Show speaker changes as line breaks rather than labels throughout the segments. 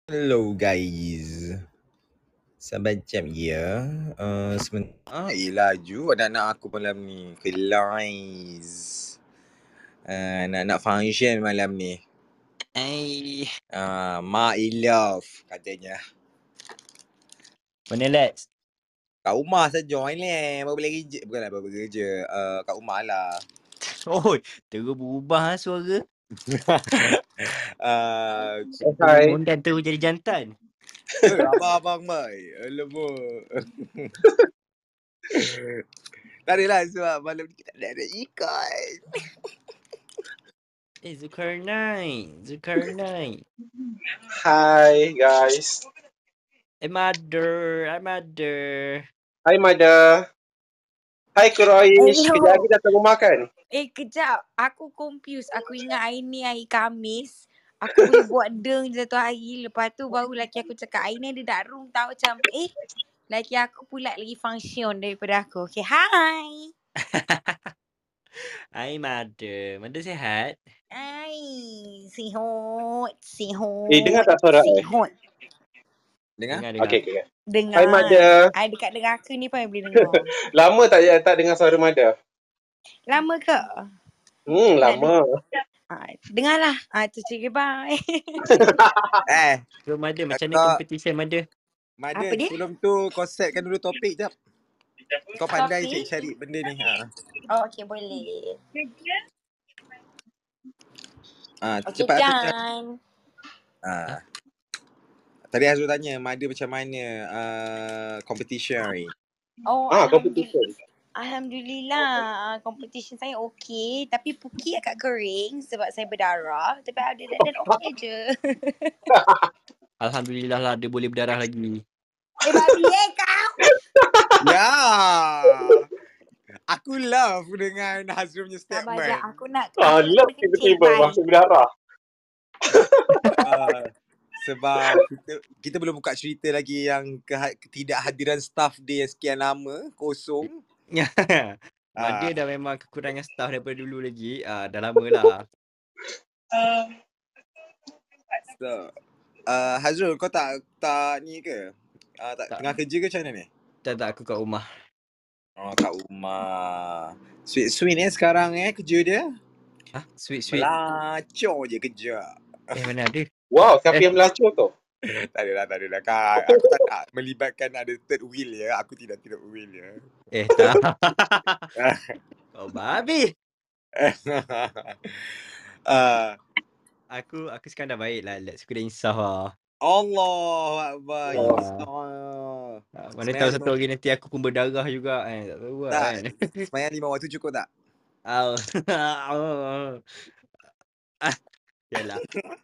Hello guys. Sabar jam ya. Sebentar. Laju anak-anak aku malam ni. Kelas. Anak-anak function malam ni. Mak love katanya.
Mana Lex?
Kat rumah saya join lah. Baru boleh kerja. Bukanlah baru kerja. Kat rumah lah.
Oh, terus berubah suara.
Hai.
Mondan terus jadi jantan.
Abang-abang mai. Alamak. Tak adalah sebab malam ni kita ada ikan.
Zulkarnain.
Hai guys.
Mother.
Hai Mada. Hai Kuroish.
Hello.
Kejap lagi datang rumah kan?
Kejap. Aku confused. Aku ingat hari ni hari Khamis. Aku boleh buat deng je satu hari. Lepas tu baru laki aku cakap hari ni ada dark room tau. Macam laki aku pula lagi function daripada aku. Okay, hi.
Hai Mother. Mother sihat?
Hai. Sihot.
Dengar tak suara I?
Sihot.
Dengar?
Okay.
Dengar.
Hai Mada.
I dekat dengar aku ni pun I boleh dengar.
Lama tak dengar suara Mada?
Lama ke?
Lama.
Dengarlah. Tu cakap bye.
So Mother, macam mana
Kak.
competition Mother?
Mada,
Apa dia?
sebelum tu kau setkan dulu topik jap. Kau pandai
Topik?
cari benda ni.
Oh, okay, boleh. Okay,
Cepat Azul.
Jan.
Tadi Azul tanya Mada macam mana competition hari.
Oh,
Competition.
Alhamdulillah. Competition saya okey. Tapi puki agak kering sebab saya berdarah. Tapi ada dan okey je.
Alhamdulillah lah dia boleh berdarah lagi.
Babi kau.
Ya. Aku love dengan Hazrul punya
Sabar
statement.
je. Aku nak
Love
kena kencing.
tiba-tiba masuk berdarah.
Sebab kita belum buka cerita lagi yang ketidakhadiran staff dia sekian lama kosong.
Mother dah memang kekurangan staff daripada dulu lagi. Dah lama lah.
So, Hazrul kau tak ni ke? Tak tengah kerja ke macam mana ni?
Tak, aku kat rumah.
Kat rumah. Sweet sekarang kerja dia.
Sweet.
Melacor je kerja.
Mana ada?
Wow, siapa yang melacur tu?
Tak adalah Kak. Aku tak nak melibatkan ada third wheel ya. Aku tidak wheel ya.
Tak. Kau babi. Aku sekarang dah baik lah. Let's aku dah insaf lah.
Allahu Akbar.
Mana tahu satu hari nanti aku pun berdarah juga kan. Tak tahu kan.
Semayang 5 waktu cukup tak?
Yalah.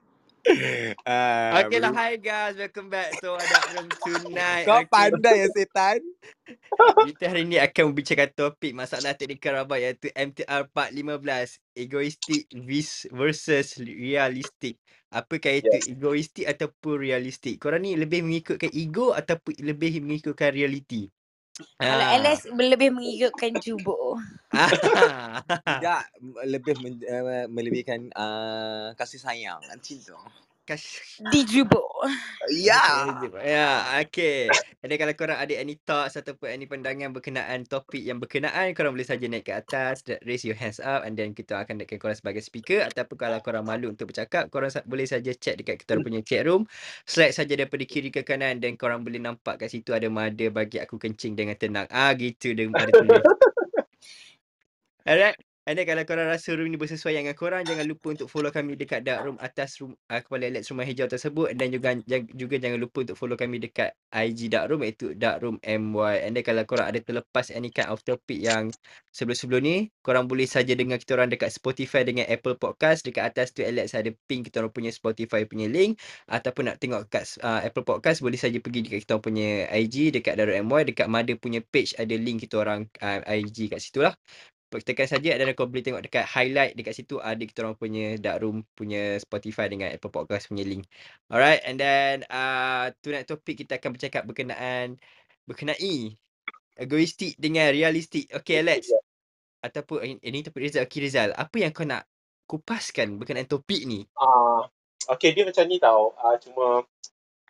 Okay lah, hi guys, welcome back to Dark Room tonight.
Kau pandai ya setan.
Kita hari ni akan membicarakan topik masalah teknikal rabak iaitu MTR Part 15, egoistik versus realistik. Apakah itu egoistik ataupun realistik? Korang ni lebih mengikutkan ego ataupun lebih mengikutkan realiti?
Kalau Alex lebih mengikutkan jubo.
Tidak, lebih melebihkan kasih sayang, cinta.
Di jubo.
Ya.
Okay. Jadi kalau korang ada any thoughts ataupun any pandangan berkenaan topik yang berkenaan, korang boleh saja naik ke atas, raise your hands up and then kita akan naikkan korang sebagai speaker. Ataupun kalau korang malu untuk bercakap, korang boleh saja chat dekat kita punya chat room. Slide saja daripada kiri ke kanan dan korang boleh nampak kat situ ada Mada bagi aku kencing dengan tenang. Gitu dia ada tulis. Alright. And then kalau korang rasa room ni bersesuaian dengan korang, jangan lupa untuk follow kami dekat dark room atas room kepala Alex rumah hijau tersebut. Dan juga jangan lupa untuk follow kami dekat IG dark room iaitu dark room MY. And then kalau korang ada terlepas any kind of topic yang sebelum ni, korang boleh saja dengar kita orang dekat Spotify dengan Apple Podcast. Dekat atas tu Alex ada pin kita orang punya Spotify punya link. Ataupun nak tengok kat Apple Podcast, boleh saja pergi dekat kita orang punya IG dekat dark room MY. Dekat Mother punya page ada link kita orang IG kat situ lah. Tekan saja dan kau boleh tengok dekat highlight dekat situ ada kita orang punya dark room punya Spotify dengan Apple Podcast punya link. Alright, and then tonight topik kita akan bercakap berkenai egoistik dengan realistik. Okay Alex. Ataupun ini topik Rizal. Okay Rizal, apa yang kau nak kupaskan berkenaan topik ni?
Okay, dia macam ni tau. Cuma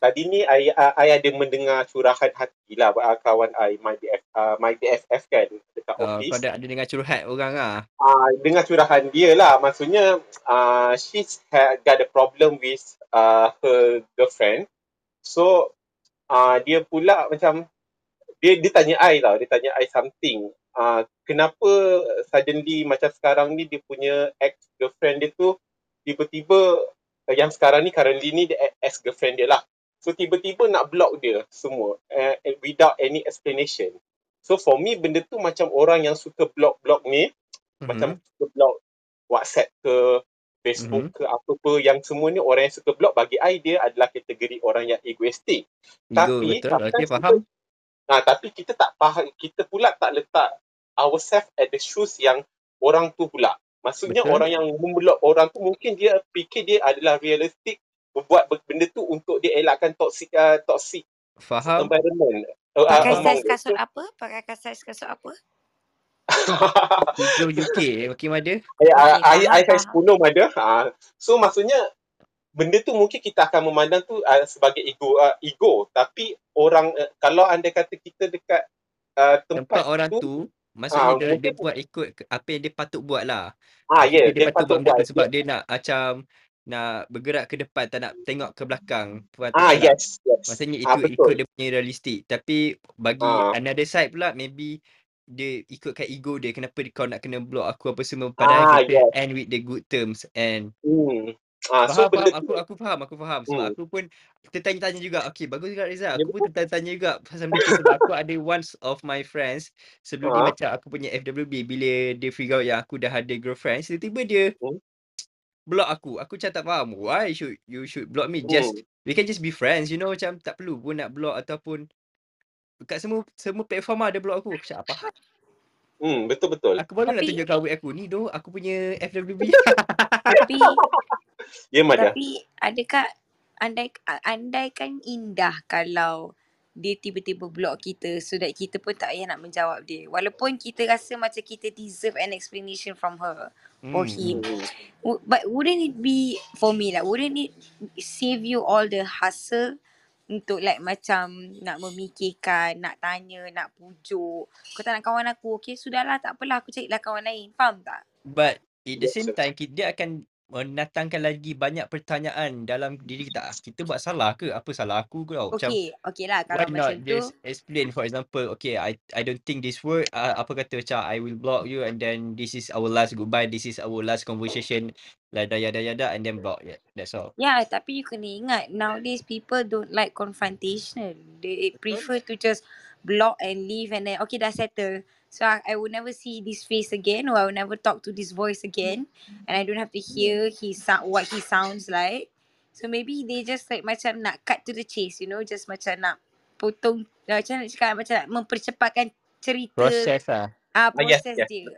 tadi ni I ada mendengar curahan hati lah kawan I, my BFF kan dekat
Kau
office.
ada dengar curhat orang lah.
Dengar curahan dia lah, maksudnya she's got a problem with her girlfriend. So dia pula macam dia tanya I tau, dia tanya I something. Kenapa suddenly macam sekarang ni dia punya ex-girlfriend dia tu tiba-tiba yang sekarang ni currently ni dia ex-girlfriend dia lah. So tiba-tiba nak block dia semua without any explanation. So for me benda tu macam orang yang suka block ni macam suka block WhatsApp ke Facebook ke apa pun yang semua ni orang yang suka block, bagi I dia adalah kategori orang yang egoistik.
Ego,
Tapi
betul. Okay, faham.
tapi kita tak faham, kita pula tak letak ourselves at the shoes yang orang tu pula. Maksudnya
Betul.
orang yang memblok orang tu mungkin dia fikir dia adalah realistik buat benda tu untuk dia elakkan toxic
Faham.
environment.
Pakai
among
saiz
dia.
kasut apa? Pakai saiz kasut apa?
7 UK makin ada.
I size 10 ada. So maksudnya benda tu mungkin kita akan memandang tu sebagai ego, tapi orang kalau anda kata kita dekat
Tempat orang tu maksudnya dia buat ikut apa yang dia patut buat lah.
Ya,
Dia patut buat benda tu sebab
dia,
dia nak macam nak bergerak ke depan, tak nak tengok ke belakang.
yes.
Maksudnya
betul.
ikut dia punya realistik. Tapi bagi another side pula, maybe dia ikutkan ego dia. Kenapa kau nak kena block aku apa semua. Padahal kita end with the good terms. And
So
faham. Aku faham. Sebab aku pun tertanya-tanya juga. Okay, bagus juga Rizal. Aku pun tertanya juga pasal benda tu. Sebab aku ada one of my friends sebelum ni macam aku punya FWB. Bila dia figure out yang aku dah ada girlfriend, tiba-tiba dia block aku. Aku macam tak faham. Why you should block me? We can just be friends, you know. Macam tak perlu pun nak block ataupun kat semua platform ada block aku. Macam apa hal?
Betul.
Aku baru nak tunjuk kau aku ni doh. Aku punya FWB.
Tapi adakah andaikan indah kalau dia tiba-tiba block kita so that kita pun tak payah nak menjawab dia. Walaupun kita rasa macam kita deserve an explanation from her or him. But wouldn't it be, for me lah, wouldn't it save you all the hassle untuk like macam nak memikirkan, nak tanya, nak pujuk. Kau tak nak kawan aku, okay sudahlah, tak apalah, aku carilah kawan lain. Faham tak?
But at the same time, dia akan mendatangkan lagi banyak pertanyaan dalam diri kita. Kita buat salah ke? Apa salah aku ke?
Okay lah kalau
why
macam
not
tu.
just explain, for example, okay, I don't think this word, apa kata macam I will block you and then this is our last goodbye, this is our last conversation, yada and then block. Yeah, that's all.
Yeah, tapi you kena ingat, nowadays people don't like confrontation. They prefer to just block and leave and then okay dah settle. So I will never see this face again, or I will never talk to this voice again, and I don't have to hear what he sounds like. So maybe they just like macam nak cut to the chase, you know, just macam nak potong, macam nak cakap, macam nak mempercepatkan cerita.
Proses lah.
Proses dia.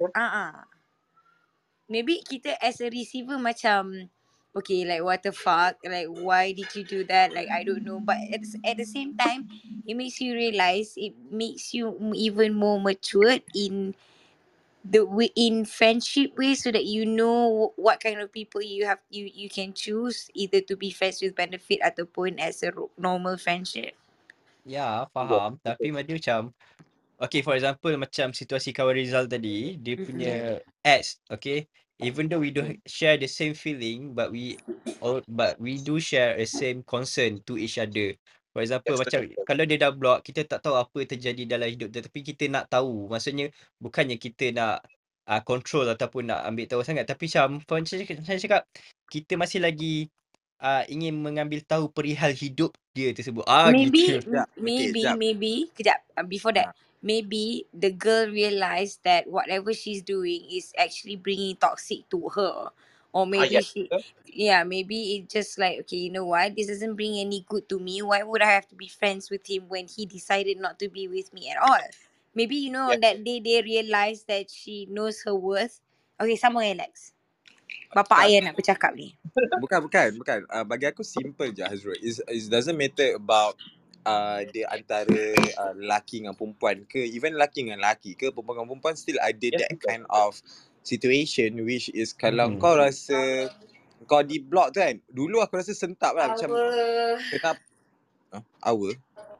Maybe kita as a receiver macam, okay, like what the fuck, like why did you do that, like I don't know, but at the same time it makes you realize, it makes you even more matured in friendship way, so that you know what kind of people you can choose, either to be friends with benefit ataupun as a normal friendship.
Ya, faham. Tapi macam okay, for example macam situasi kawan Rizal tadi, dia punya ex, okay, even though we don't share the same feeling, but we do share a same concern to each other. For example, macam kalau dia dah block, kita tak tahu apa terjadi dalam hidup dia, tapi kita nak tahu. Maksudnya bukannya kita nak control ataupun nak ambil tahu sangat, tapi macam saya cakap, kita masih lagi ingin mengambil tahu perihal hidup dia tersebut.
Maybe
Gitu.
kejap, before that, maybe the girl realised that whatever she's doing is actually bringing toxic to her, or maybe maybe it just like, okay, you know what, this doesn't bring any good to me, why would I have to be friends with him when he decided not to be with me at all? Maybe, you know, on that day they realised that she knows her worth. Okay, sama Alex, bapa ayah nak bercakap ni.
Bukan. Bagi aku simple je, Hazrul. It doesn't matter about dia antara lelaki dengan perempuan ke, even lelaki dengan lelaki ke, perempuan dengan perempuan, still ada that kind of situation which is kalau kau rasa kau di block tu kan, dulu aku rasa sentap lah, macam Hour?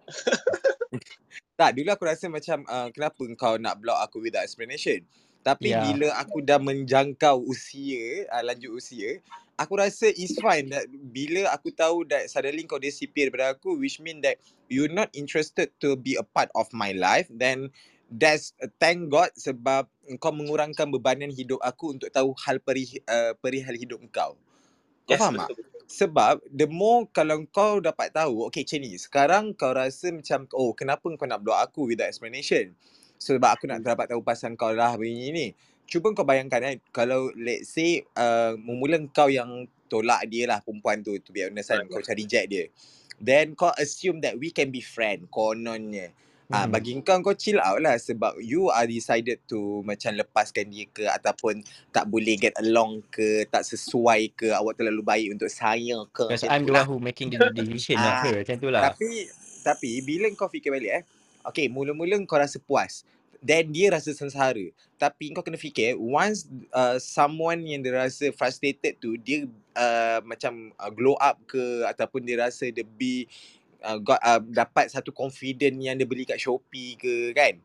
Tak, dulu aku rasa macam kenapa kau nak block aku without explanation. Tapi
Ya.
bila aku dah menjangkau usia, lanjut usia, aku rasa it's fine that bila aku tahu that suddenly kau disappear daripada aku, which mean that you're not interested to be a part of my life, then that's thank God sebab kau mengurangkan bebanan hidup aku untuk tahu hal perihal hidup kau. Kau
Yes,
faham tak?
betul.
Sebab the more kalau kau dapat tahu, okay macam ni, sekarang kau rasa macam, oh kenapa kau nak block aku without explanation? Sebab aku nak dapat tahu pasal kau lah begini ni. Cuba kau bayangkan kalau let's say mula kau yang tolak dia lah perempuan tu, to be honest kan, kau cari reject dia. Then kau assume that we can be friend, kononnya. Bagi kau chill out lah sebab you are decided to macam lepaskan dia ke ataupun tak boleh get along ke, tak sesuai ke, awak terlalu baik untuk saya ke,
Because
macam
I'm
tu
the
lah.
one who making the decision, not her. Macam tu lah.
Tapi bila kau fikir balik okay, mula-mula kau rasa puas, then dia rasa sengsara. Tapi kau kena fikir, once someone yang dia rasa frustrated tu, dia macam glow up ke ataupun dia rasa dia be dapat satu confident yang dia beli kat Shopee ke kan.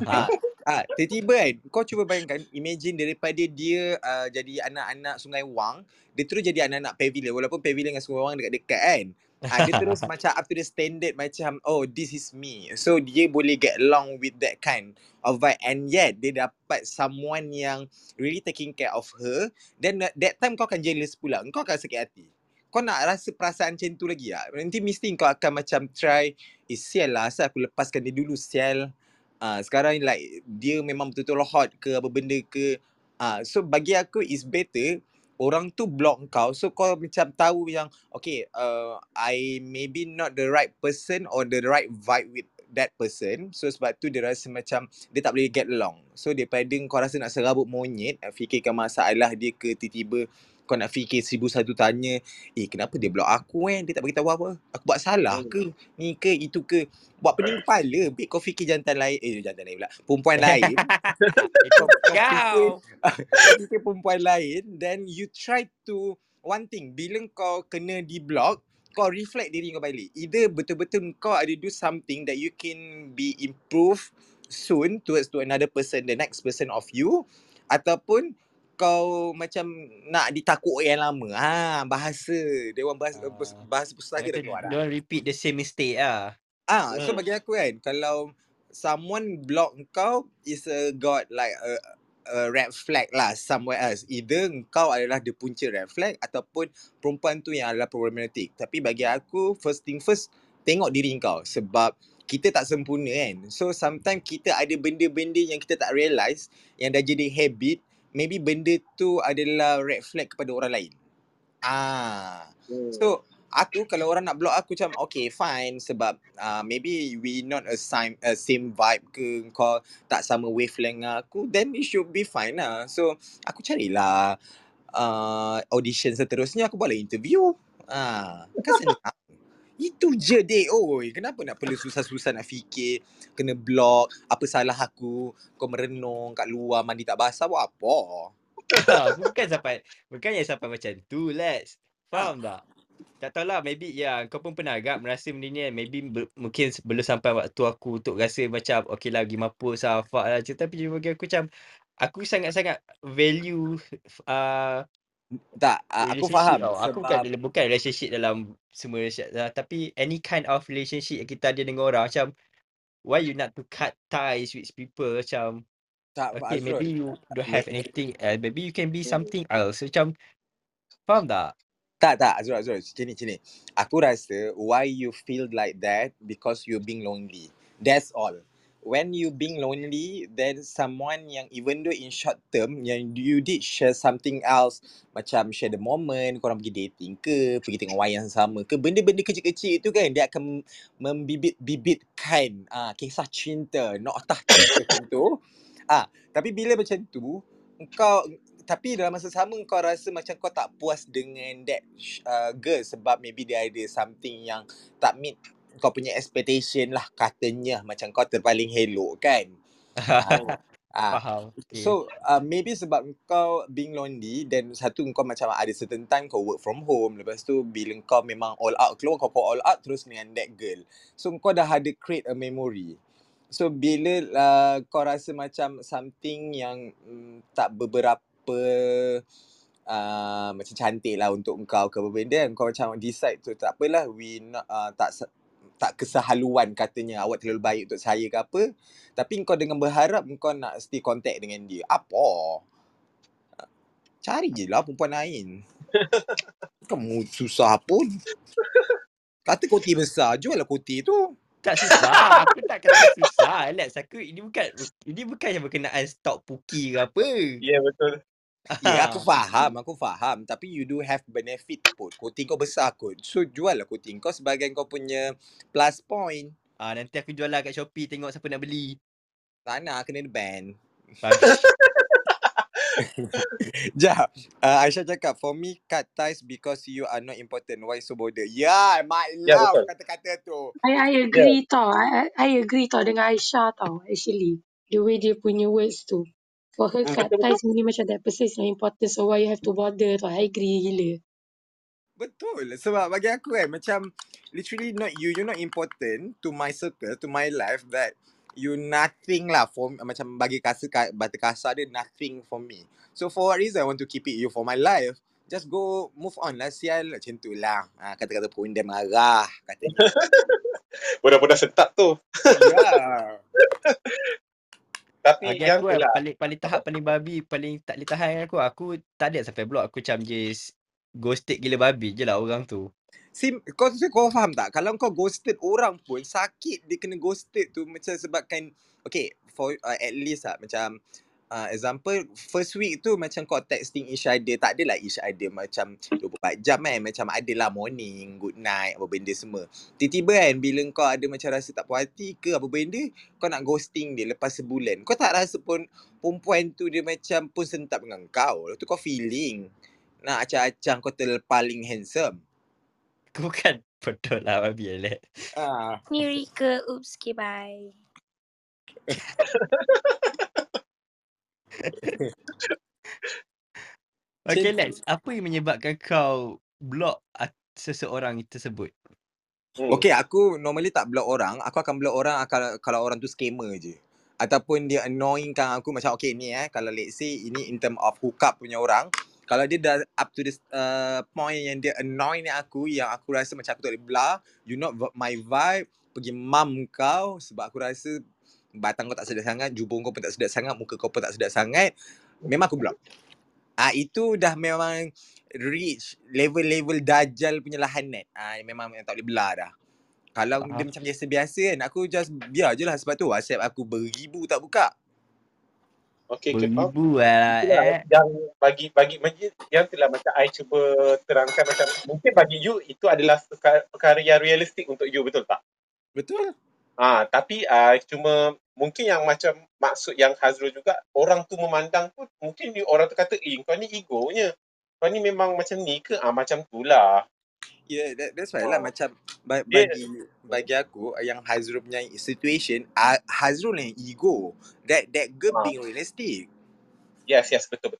Tiba-tiba kan, kau cuba bayangkan, imagine daripada dia jadi anak-anak Sungai Wang, dia terus jadi anak-anak Pavilion, walaupun Pavilion dengan Sungai Wang dekat-dekat kan. Dia terus macam up to the standard macam, oh this is me. So dia boleh get along with that kind of vibe, and yet dia dapat someone yang really taking care of her. Then that time kau akan jealous pula, kau akan sakit hati. Kau nak rasa perasaan macam tu lagi tak? Nanti mesti kau akan macam try, sial lah, asal aku lepaskan dia dulu, sial. Sekarang like dia memang betul-betul hot ke apa benda ke. So bagi aku is better orang tu block kau, so kau macam tahu yang okay, I maybe not the right person or the right vibe with that person. So sebab tu dia rasa macam dia tak boleh get along. So daripada kau rasa nak serabut monyet, fikirkan masalah dia ke, tiba-tiba kau nak fikir 1001 tanya, kenapa dia block aku dia tak beritahu apa? Aku buat salah ke? Ni ke, itu ke? Buat pening kepala. Kau fikir jantan lain, jantan lain pula, perempuan lain. Kau fikir perempuan lain, then you try to one thing, bila kau kena di block, kau reflect diri kau balik. Either betul-betul kau ada do something that you can be improved soon towards to another person, the next person of you, ataupun kau macam nak ditakut yang lama. Bahasa dia orang bahasa pustaka dah keluar dah.
Don't repeat the same mistake lah.
So bagi aku kan, kalau someone block kau is got like a red flag lah somewhere else. Either kau adalah the punca red flag ataupun perempuan tu yang adalah problematic. Tapi bagi aku, first thing first, tengok diri kau. Sebab kita tak sempurna kan. So sometimes kita ada benda-benda yang kita tak realise, yang dah jadi habit. Maybe benda tu adalah red flag kepada orang lain. So aku kalau orang nak block aku macam okay fine, sebab maybe we not same vibe ke, kau tak sama wavelength dengan aku, then it should be fine lah. So aku carilah audition seterusnya, aku buatlah interview. Kan senang. Itu je dek. Kenapa nak perlu susah-susah nak fikir kena block, apa salah aku, kau merenung kat luar mandi tak basah buat apa?
Bukannya sampai macam tu, Lex. Faham tak? Tak tahulah, maybe kau pun pernah agak merasa benda ni kan. Maybe mungkin belum sampai waktu aku untuk rasa macam okay lah, pergi mampus lah, fuck lah. Tapi bagi aku macam, aku sangat-sangat value
aku faham.
Aku bukan relationship dalam semua relationship, tapi any kind of relationship yang kita ada dengan orang, macam why you not to cut ties with people, macam okay, maybe you don't have anything else, maybe you can be something else. Macam faham tak?
Tak Azrul, macam ni. Aku rasa why you feel like that because you being lonely. That's all. When you being lonely, then someone yang even though in short term yang you did share something else, macam share the moment, korang pergi dating ke, pergi tengok wayang sama ke, benda-benda kecil-kecil itu kan dia akan membibit-bibitkan kisah cinta, noktah cinta macam tu. Tapi bila macam tu, tapi dalam masa sama kau rasa macam kau tak puas dengan that girl sebab maybe dia ada something yang tak meet kau punya expectation lah, katanya macam kau terpaling hello kan. Ah,
Faham. Okay.
so maybe sebab kau being lonely, dan satu kau macam ada certain time kau work from home, lepas tu bila kau memang all out keluar, kau all out terus dengan that girl. So kau dah ada create a memory. So bila kau rasa macam something yang tak beberapa macam cantik lah untuk kau ke apa benda kan, kau macam decide tu tak apalah, we not, tak kesehaluan katanya awak terlalu baik untuk saya ke apa, tapi kau dengan berharap kau nak still contact dengan dia. Apa? Cari je lah perempuan lain. Kamu susah pun. Kata koti besar, jual lah koti tu.
Tak susah. Aku tak kata susah. Alex, ini bukan yang berkenaan stok puki ke apa.
Ya, betul.
Ya, aku faham. Tapi you do have benefit pun. Koti kau besar kot. So, jual lah koti kau sebagai kau punya plus point.
Nanti aku jual lah kat Shopee, tengok siapa nak beli.
Tak nak, kena ban.
Bagus.
Jap, Aisyah cakap, for me, cut ties because you are not important. Why so bothered? Ya, my
Ya,
love
betul.
kata-kata tu.
I agree tau. I agree tau dengan Aisyah tau, actually. The way dia punya words tu. For her, cut
Betul-betul.
ties meaning macam that person is not important, so why you have to bother tau. I agree gila.
Betul. Sebab bagi aku kan, macam literally you're not important to my circle, to my life, that you nothing lah for macam bagi bata kasar dia, nothing for me. So for what reason I want to keep you for my life? Just go move on lah, sial, macam tu lah. Kata-kata pun dia marah katanya.
Budak-budak setak tu.
Ya.
Tapi
Bagi
yang
aku
tu lah.
paling tahap paling babi, paling tak boleh tahan aku tak ada sampai block. Aku macam just ghosted gila babi je lah orang tu.
Kau faham tak? Kalau kau ghosted orang pun, sakit dia kena ghosted tu macam sebabkan, okay, for at least lah, macam example, first week tu macam kau texting each other, tak adalah each other macam 24 jam kan, macam adalah morning, good night, apa benda semua. Tiba-tiba kan, bila kau ada macam rasa tak puas hati ke apa benda, kau nak ghosting dia lepas sebulan. Kau tak rasa pun perempuan tu dia macam pun sentap dengan kau. Lepas tu kau feeling nak acang-acang kau paling handsome.
Aku bukan bodoh lah babi Alex.
Ni Rika. Oops, okay, bye.
Okay Lex, apa yang menyebabkan kau block seseorang tersebut?
Okay, aku normally tak block orang. Aku akan block orang kalau orang tu scammer je. Ataupun dia annoying kan aku, macam okay ni kalau let's say ini in term of hookup punya orang, kalau dia dah up to this point yang dia annoying aku, yang aku rasa macam aku tak boleh belah, you not my vibe, pergi mam kau, sebab aku rasa batang kau tak sedap sangat, jubung kau pun tak sedap sangat, muka kau pun tak sedap sangat, memang aku block. Itu dah memang reach level dajal punya lahanat. Memang tak boleh belah dah. Kalau dia macam biasa-biasa kan, aku just biar je lah. Sebab tu WhatsApp aku beribu tak buka.
Okay,
beribu lah.
Yang bagi yang itulah macam I cuba terangkan, macam mungkin bagi you itu adalah perkara yang realistik untuk you, betul tak?
Betul.
Tapi cuma mungkin yang macam maksud yang Hazrul juga, orang tu memandang pun mungkin orang tu kata, kau ni egonya, kau ni memang macam ni ke? Macam tu lah.
Yeah, that's why lah. Macam bagi aku, yang Hazrul punya situation, Hazrul yang ego. That girl being realistic.
Yes, betul.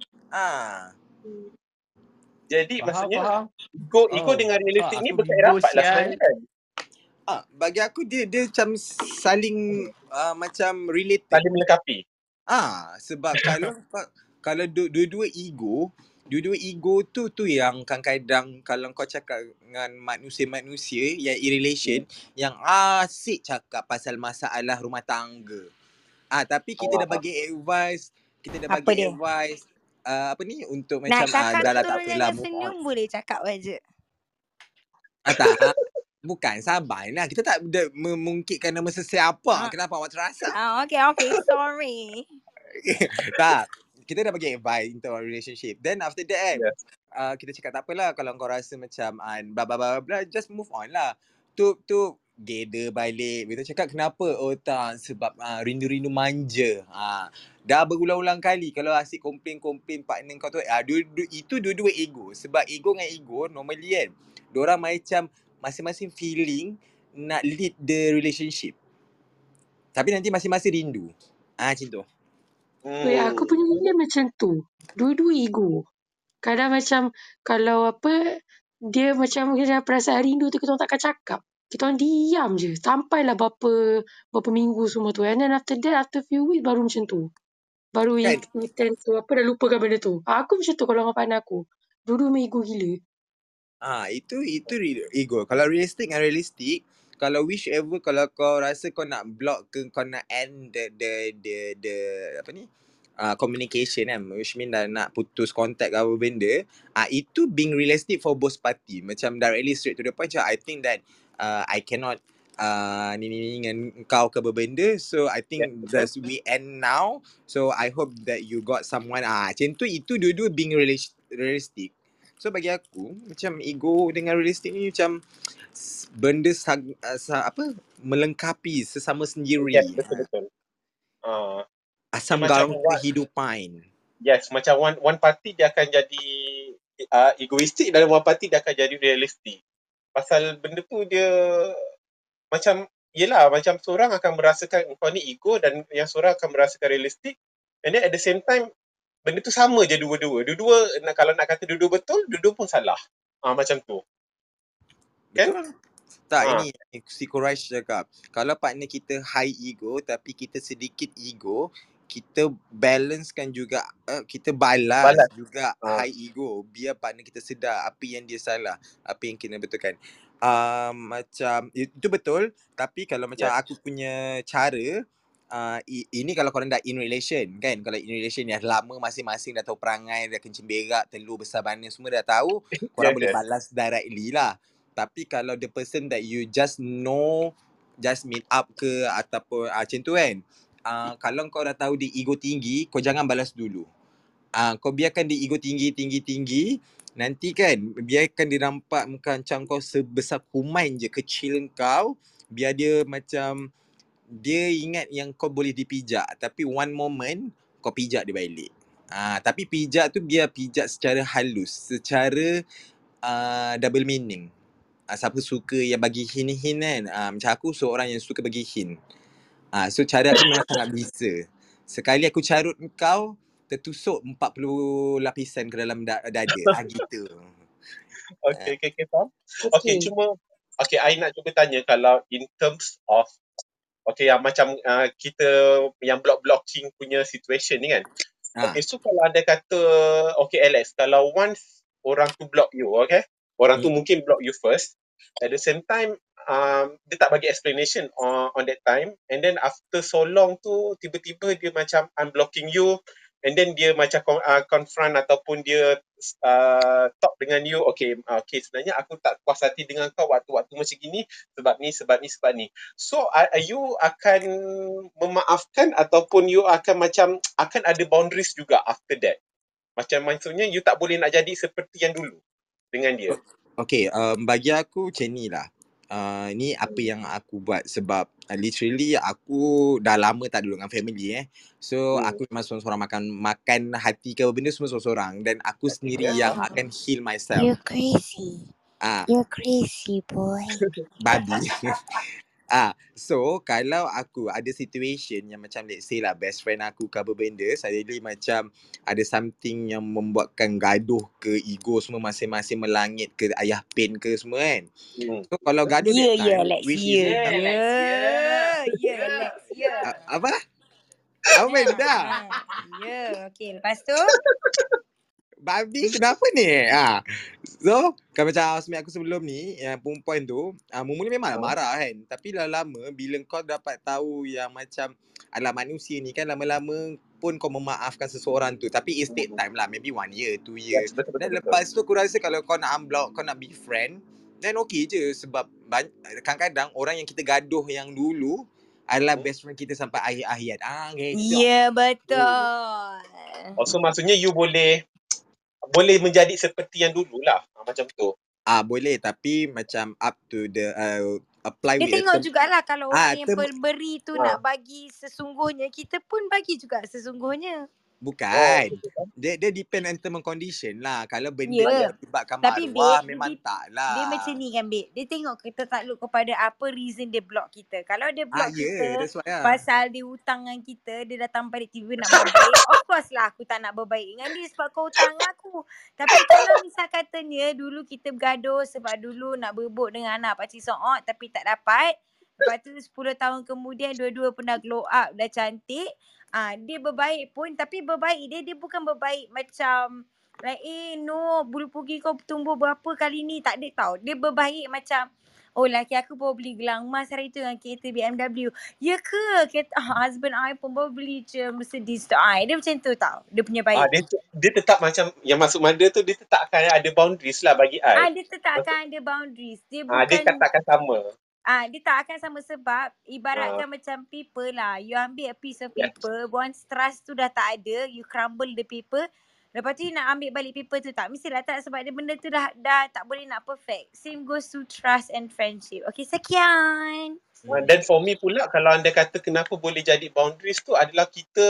Jadi maksudnya ego dengan realistik ni berkait rapat lah sebenarnya kan.
Bagi aku dia macam saling macam related.
Saling melengkapi.
Sebab kalau dua-dua ego tu yang kadang-kadang kalau kau cakap dengan manusia-manusia yang relation, yang asyik cakap pasal masalah rumah tangga. Tapi kita dah bagi advice, apa ni, untuk macam
nak cakap
dah lah
tu
tak apalah,
jangan senyum boleh cakap aja.
Tak. Bukan, sabarlah. Kita tak memungkitkan nama sesiapa. Kenapa awak terasa?
Okay, sorry.
Tak. Kita dah bagi advice into our relationship. Then after that kan, kita cakap tak apalah kalau kau rasa macam blah blah blah blah, just move on lah. Tu gather balik. Kita cakap kenapa? Tak, sebab rindu-rindu manja. Dah berulang-ulang kali kalau asyik komplain partner kau tu, itu dua-dua ego. Sebab ego dengan ego normally kan, diorang macam masing-masing feeling nak lead the relationship. Tapi nanti masing-masing rindu. Macam tu.
Weh, aku punya dia macam tu. Dua-dua ego. Kadang macam kalau apa, dia macam kita perasaan rindu tu kita orang takkan cakap. Kita orang diam je. Sampailah berapa minggu semua tu. And then after that, after few weeks baru macam tu. Baru
Kan?
intense tu apa dah lupakan benda tu. Aku macam tu kalau dengan partner aku. Dua-dua ego gila.
Itu ego. Kalau realistic dengan realistic, kalau whichever, kalau kau rasa kau nak block ke kau nak end the apa ni? Communication kan, which mean dah nak putus kontak ke apa benda, itu being realistic for both party. Macam directly straight to the point, macam I think that I cannot ni dengan kau ke apa benda, so I think that's we end now. So I hope that you got someone, macam tu. Itu dua-dua being realistic. So bagi aku, macam ego dengan realistic ni macam benda melengkapi sesama sendiri.
Yes, betul-betul.
Asam
macam
garam kehidupan.
Yes, macam one party dia akan jadi egoistik dan one party dia akan jadi realistik. Pasal benda tu dia macam, yelah, macam seorang akan merasakan kau ni ego dan yang seorang akan merasakan realistik, and then at the same time benda tu sama je dua-dua. Kalau nak kata dua-dua betul, dua-dua pun salah. Macam tu. Kan?
Betul? Tak, ini si Quraish cakap, kalau partner kita high ego tapi kita sedikit ego, kita balancekan juga, kita balas juga high ego, biar partner kita sedar apa yang dia salah, apa yang kena betulkan. Macam itu betul, tapi kalau macam aku punya cara, ini kalau korang dah in relation kan, kalau in relation dah lama, masing-masing dah tahu perangai, dah kencing berak, telur besar mana semua dah tahu, korang boleh balas directly lah. Tapi kalau the person that you just know, just meet up ke ataupun macam tu kan, kalau kau dah tahu dia ego tinggi, kau jangan balas dulu. Kau biarkan dia ego tinggi, nanti kan biarkan dia nampak macam kau sebesar kumain je, kecil kau, biar dia macam dia ingat yang kau boleh dipijak, tapi one moment kau pijak dia balik. Tapi pijak tu biar pijak secara halus, secara double meaning. Siapa suka yang bagi hint-hint kan, macam aku seorang yang suka bagi hint. So cara aku memang sangat bisa. Sekali aku carut kau, tertusuk 40 lapisan ke dalam dada. Gitu.
Okay, faham. Okay, I nak cuba tanya, kalau in terms of yang macam kita yang blocking punya situation ni kan. Okay, so kalau ada kata, okay Alex, kalau once orang tu block you, okay, orang tu mungkin block you first, at the same time dia tak bagi explanation on that time, and then after so long tu tiba-tiba dia macam unblocking you, and then dia macam confront ataupun dia talk dengan you, okay, sebenarnya aku tak puas hati dengan kau waktu-waktu macam gini sebab ni. So you akan memaafkan ataupun you akan macam akan ada boundaries juga after that? Macam maksudnya you tak boleh nak jadi seperti yang dulu dengan dia.
Okay, bagi aku macam ni lah. Ni apa yang aku buat sebab literally aku dah lama tak duduk dengan family So aku memang seorang-seorang makan hati ke benda semua seorang-seorang, dan aku sendiri yang akan heal myself.
You're crazy. You're crazy, boy.
Babi. So kalau aku ada situation yang macam let's say lah best friend aku ke apa benda, suddenly macam ada something yang membuatkan gaduh ke, ego semua masing-masing melangit ke, ayah pain ke semua kan. So kalau gaduh that time, which is apa? Apa benda?
Okay, lepas tu
Babi kenapa ni? So kan macam housemate aku sebelum ni, yang perempuan tu, mula memang marah kan, tapi lama-lama bila kau dapat tahu yang macam adalah manusia ni kan, lama-lama pun kau memaafkan seseorang tu, tapi it take time lah, maybe 1 year, 2 year. Dan lepas tu aku rasa kalau kau nak unblock, kau nak be friend, then okay je, sebab kadang-kadang orang yang kita gaduh yang dulu adalah best friend kita sampai akhir hayat.
Ya, betul.
Also maksudnya you boleh menjadi seperti yang dululah, macam tu.
Boleh, tapi macam up to the apply
Dia
with
tengok jugalah kalau orang yang
term-
pemberi tu nak bagi sesungguhnya, kita pun bagi juga sesungguhnya.
Bukan.
betul kan?
Dia depend on term and condition lah. Kalau benda
Ya.
tu melibatkan
Tapi
maruah,
babe,
memang tak lah.
dia macam ni kan babe. Dia tengok kita takluk kepada apa reason dia block kita. Kalau dia block kita
That's why lah.
pasal dia hutang dengan kita, dia datang balik tiba nak berbaik. Of course lah aku tak nak berbaik dengan dia sebab kau hutang dengan aku. Tapi kalau misal katanya dulu kita bergaduh sebab dulu nak berebut dengan anak pakcik Soot tapi tak dapat. Lepas tu 10 tahun kemudian dua-dua pernah glow up, dah cantik. Dia berbaik pun tapi berbaik dia bukan berbaik macam like no bulu pugi kau tumbuh berapa kali ni, tak ada tau. Dia berbaik macam laki aku baru beli gelang emas hari tu dengan kereta BMW. Ya ke? Husband I pun baru beli Mercedes tu. Dia macam tu tau. Dia punya baik.
Dia tetap macam yang masuk manda tu, dia tetap akan ada boundaries lah bagi I.
Dia tetap akan ada boundaries. Dia
Dia
bukan
takkan sama.
dia tak akan sama sebab ibaratkan macam paper lah. You ambil a piece of paper, once trust tu dah tak ada, you crumble the paper. Lepas tu you nak ambil balik paper tu tak? Mestilah tak sebab dia benda tu dah tak boleh nak perfect. Same goes to trust and friendship. Okay, sekian.
Dan for me pula, kalau anda kata kenapa boleh jadi boundaries tu adalah kita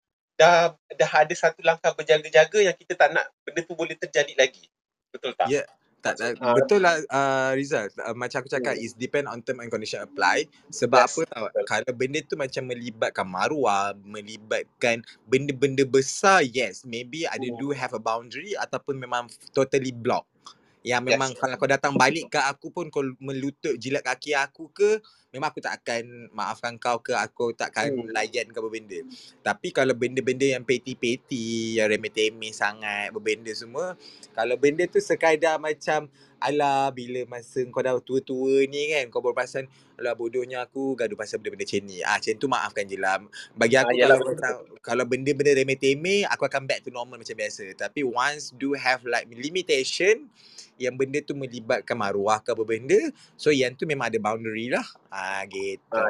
dah ada satu langkah berjaga-jaga yang kita tak nak benda tu boleh terjadi lagi. Betul tak?
Ya. Betul lah Rizal. Macam aku cakap, is depend on term and condition apply. Sebab apa tahu, kalau benda tu macam melibatkan maruah, melibatkan benda-benda besar, yes, maybe I do have a boundary ataupun memang totally block. Yang memang kalau kau datang balik ke aku pun, kau melutut jilat kaki aku ke, memang aku tak akan maafkan kau ke, aku tak akan layan ke benda. Tapi kalau benda-benda yang peti-peti, yang remeh-temeh sangat, berbenda semua, kalau benda tu sekadar macam alah bila masa kau dah tua-tua ni kan, kau berperasan alah bodohnya aku gaduh pasal benda-benda macam ni. Macam tu maafkan je lah. Bagi aku kalau benda-benda remeh-temeh, aku akan back to normal macam biasa. Tapi once do have like limitation, yang benda tu melibatkan maruah ke apa benda, so yang tu memang ada boundary lah. Gitu.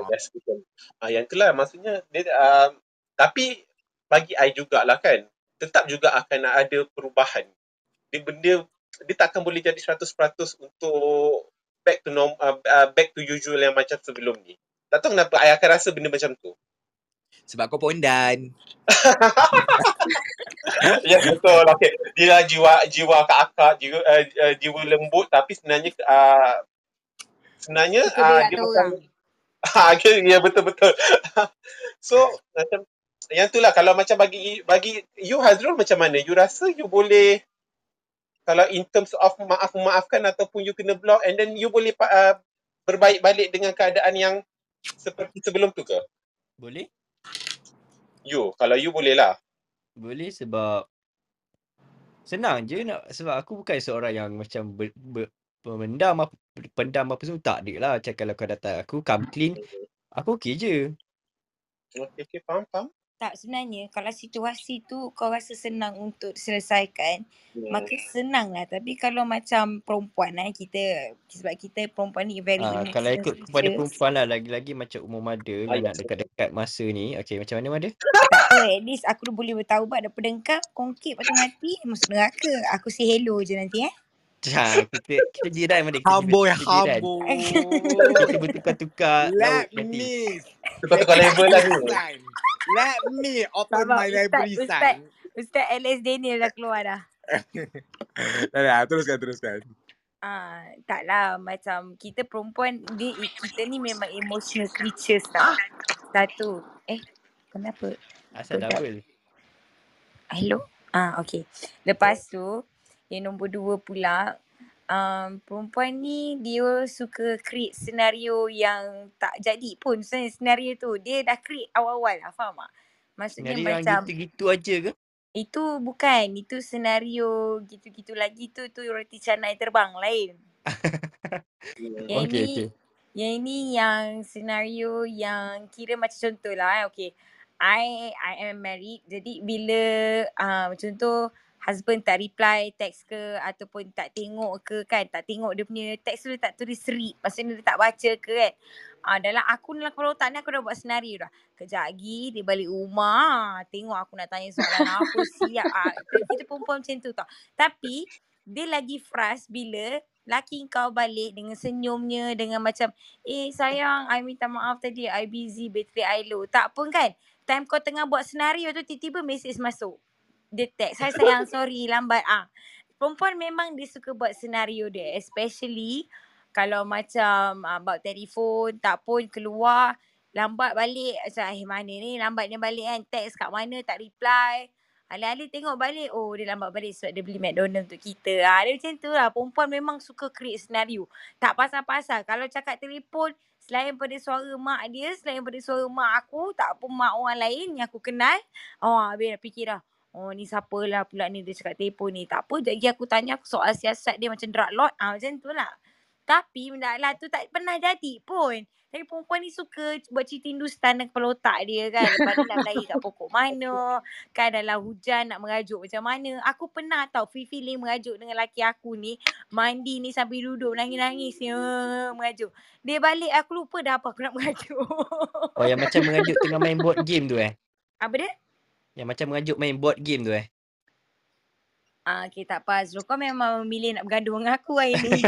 Yang tu lah maksudnya dia, tapi bagi I jugalah kan, tetap juga akan ada perubahan. Dia takkan boleh jadi 100% untuk back to usual yang macam sebelum ni. Tak tahu kenapa I akan rasa benda macam tu.
Sebab kau pondan.
Ya, betul. Okay. Dia jiwa keakak, jiwa lembut, tapi sebenarnya dia macam ya, betul-betul. So macam yang tu lah, kalau macam bagi you Hazrul, macam mana you rasa you boleh, kalau in terms of maafkan ataupun you kena block and then you boleh berbaik balik dengan keadaan yang seperti sebelum tu ke?
Boleh?
Kalau you boleh lah.
Boleh sebab senang je sebab aku bukan seorang yang macam pendam apa semua, tak ada lah. Macam kalau kau datang aku come clean, aku okey je.
Okay, faham.
Tak, sebenarnya kalau situasi tu kau rasa senang untuk selesaikan, maka senang lah. Tapi kalau macam perempuan kita, sebab kita perempuan ni very emotional.
Kalau ikut kepada perempuan lah, lagi-lagi macam umur Mada yang nak dekat-dekat masa ni. Okay, macam mana Mada?
Tak apa, at least aku boleh bertaubat daripada engkau. Kongkit patut mati, masuk neraka. Aku say hello je nanti
Kita jiran Mada.
Hamboi.
Kita bertukar-tukar laut nanti.
Tukar level lah ni.
Let me open my library sign.
Ustaz LS Daniel dah keluar dah.
Teruskan.
Taklah, macam kita perempuan, kita ni memang emotional creatures tau. Satu. Kenapa?
Asal double.
Hello? Okay. Lepas tu, yang nombor 2 pula, perempuan ni dia suka create senario yang tak jadi pun. Sebenarnya senario tu dia dah create awal-awal lah, faham tak? Maksudnya
senario
macam
yang gitu-gitu aja ke?
Itu bukan, itu senario gitu-gitu lagi tu roti canai terbang lain. Yang ini yang senario yang kira macam contoh lah. Okay, I am married. Jadi bila contoh husband tak reply teks ke ataupun tak tengok ke kan, tak tengok dia punya teks tu, dia tak tulis read, maksudnya dia tak baca ke kan. Dalam kepala otak ni aku dah buat senario dah. Kejap lagi dia balik rumah, tengok aku nak tanya soalan apa, siap. Kita perempuan macam tu tau. Tapi dia lagi frust bila laki kau balik dengan senyumnya, dengan macam, sayang, I minta maaf tadi, I busy, bateri I low. Tak pun kan, time kau tengah buat senario tu, tiba-tiba mesej masuk. Dia text, "Hai sayang, sorry lambat." Perempuan memang dia suka buat senario dia, especially kalau macam about telefon, tak pun keluar, lambat balik. Macam mana ni lambatnya balik kan, text kat mana tak reply. Alih-alih tengok balik, oh dia lambat balik sebab dia beli McDonald untuk kita. Dia macam tu lah, perempuan memang suka create senario. Tak pasal-pasal, kalau cakap telefon, selain pada suara mak dia, selain pada suara mak aku, tak pun mak orang lain yang aku kenal, habis dah fikir dah, oh ni siapalah pula ni dia cakap telefon ni. Tak apa, lagi aku tanya aku soal siasat dia macam drug lord. Macam tu lah. Tapi benda lah tu tak pernah jadi pun. Tapi perempuan ni suka buat cerita Hindustan dalam kepala otak dia kan. Lepas ni nak berlari kat pokok mana. Kan dalam hujan nak merajuk macam mana. Aku pernah tau feeling merajuk dengan laki aku ni. Mandi ni sambil duduk nangis-nangis ni. Merajuk. Dia balik aku lupa dah apa aku nak merajuk.
Oh, yang macam merajuk tengah main board game tu
Apa dia?
Yang macam merajuk main board game tu
Okay, tak apa Azrul. Kau memang memilih nak bergaduh dengan aku hari ni.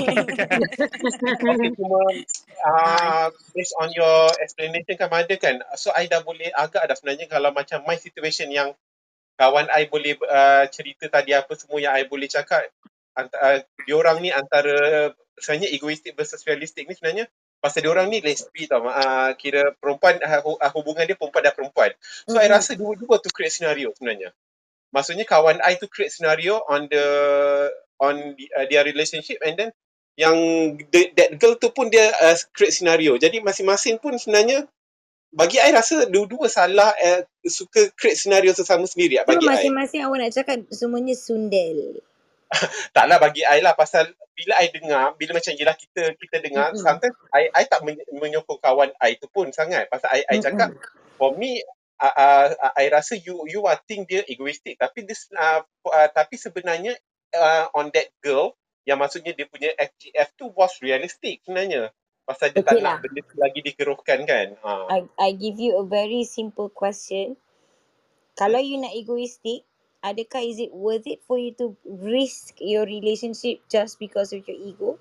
Okay, cuma based on your explanation kan Mada kan, so I dah boleh agak dah sebenarnya kalau macam my situation yang kawan I boleh cerita tadi apa semua yang I boleh cakap, diorang ni antara sebenarnya egoistik versus realistik ni sebenarnya pasal diorang ni lesbi tau, kira perempuan, hubungan dia perempuan dan perempuan. So I rasa dua-dua tu create scenario sebenarnya. Maksudnya kawan I tu create scenario on their relationship, and then yang that girl tu pun dia create scenario. Jadi masing-masing pun sebenarnya bagi I rasa dua-dua salah suka create scenario sesama sendiri bagi I.
Masing-masing awak nak cakap semuanya sundel.
Taklah bagi I lah, pasal bila I dengar, bila macam yelah kita dengar, sometimes I tak menyokong kawan I tu pun sangat. Pasal I cakap, for me, I rasa you are think dia egoistik, tapi tapi sebenarnya on that girl yang maksudnya dia punya FGF tu was realistic sebenarnya, pasal dia tak nak benda tu lagi dikeruhkan kan.
I give you a very simple question. Kalau you nak egoistik, adakah is it worth it for you to risk your relationship just because of your ego?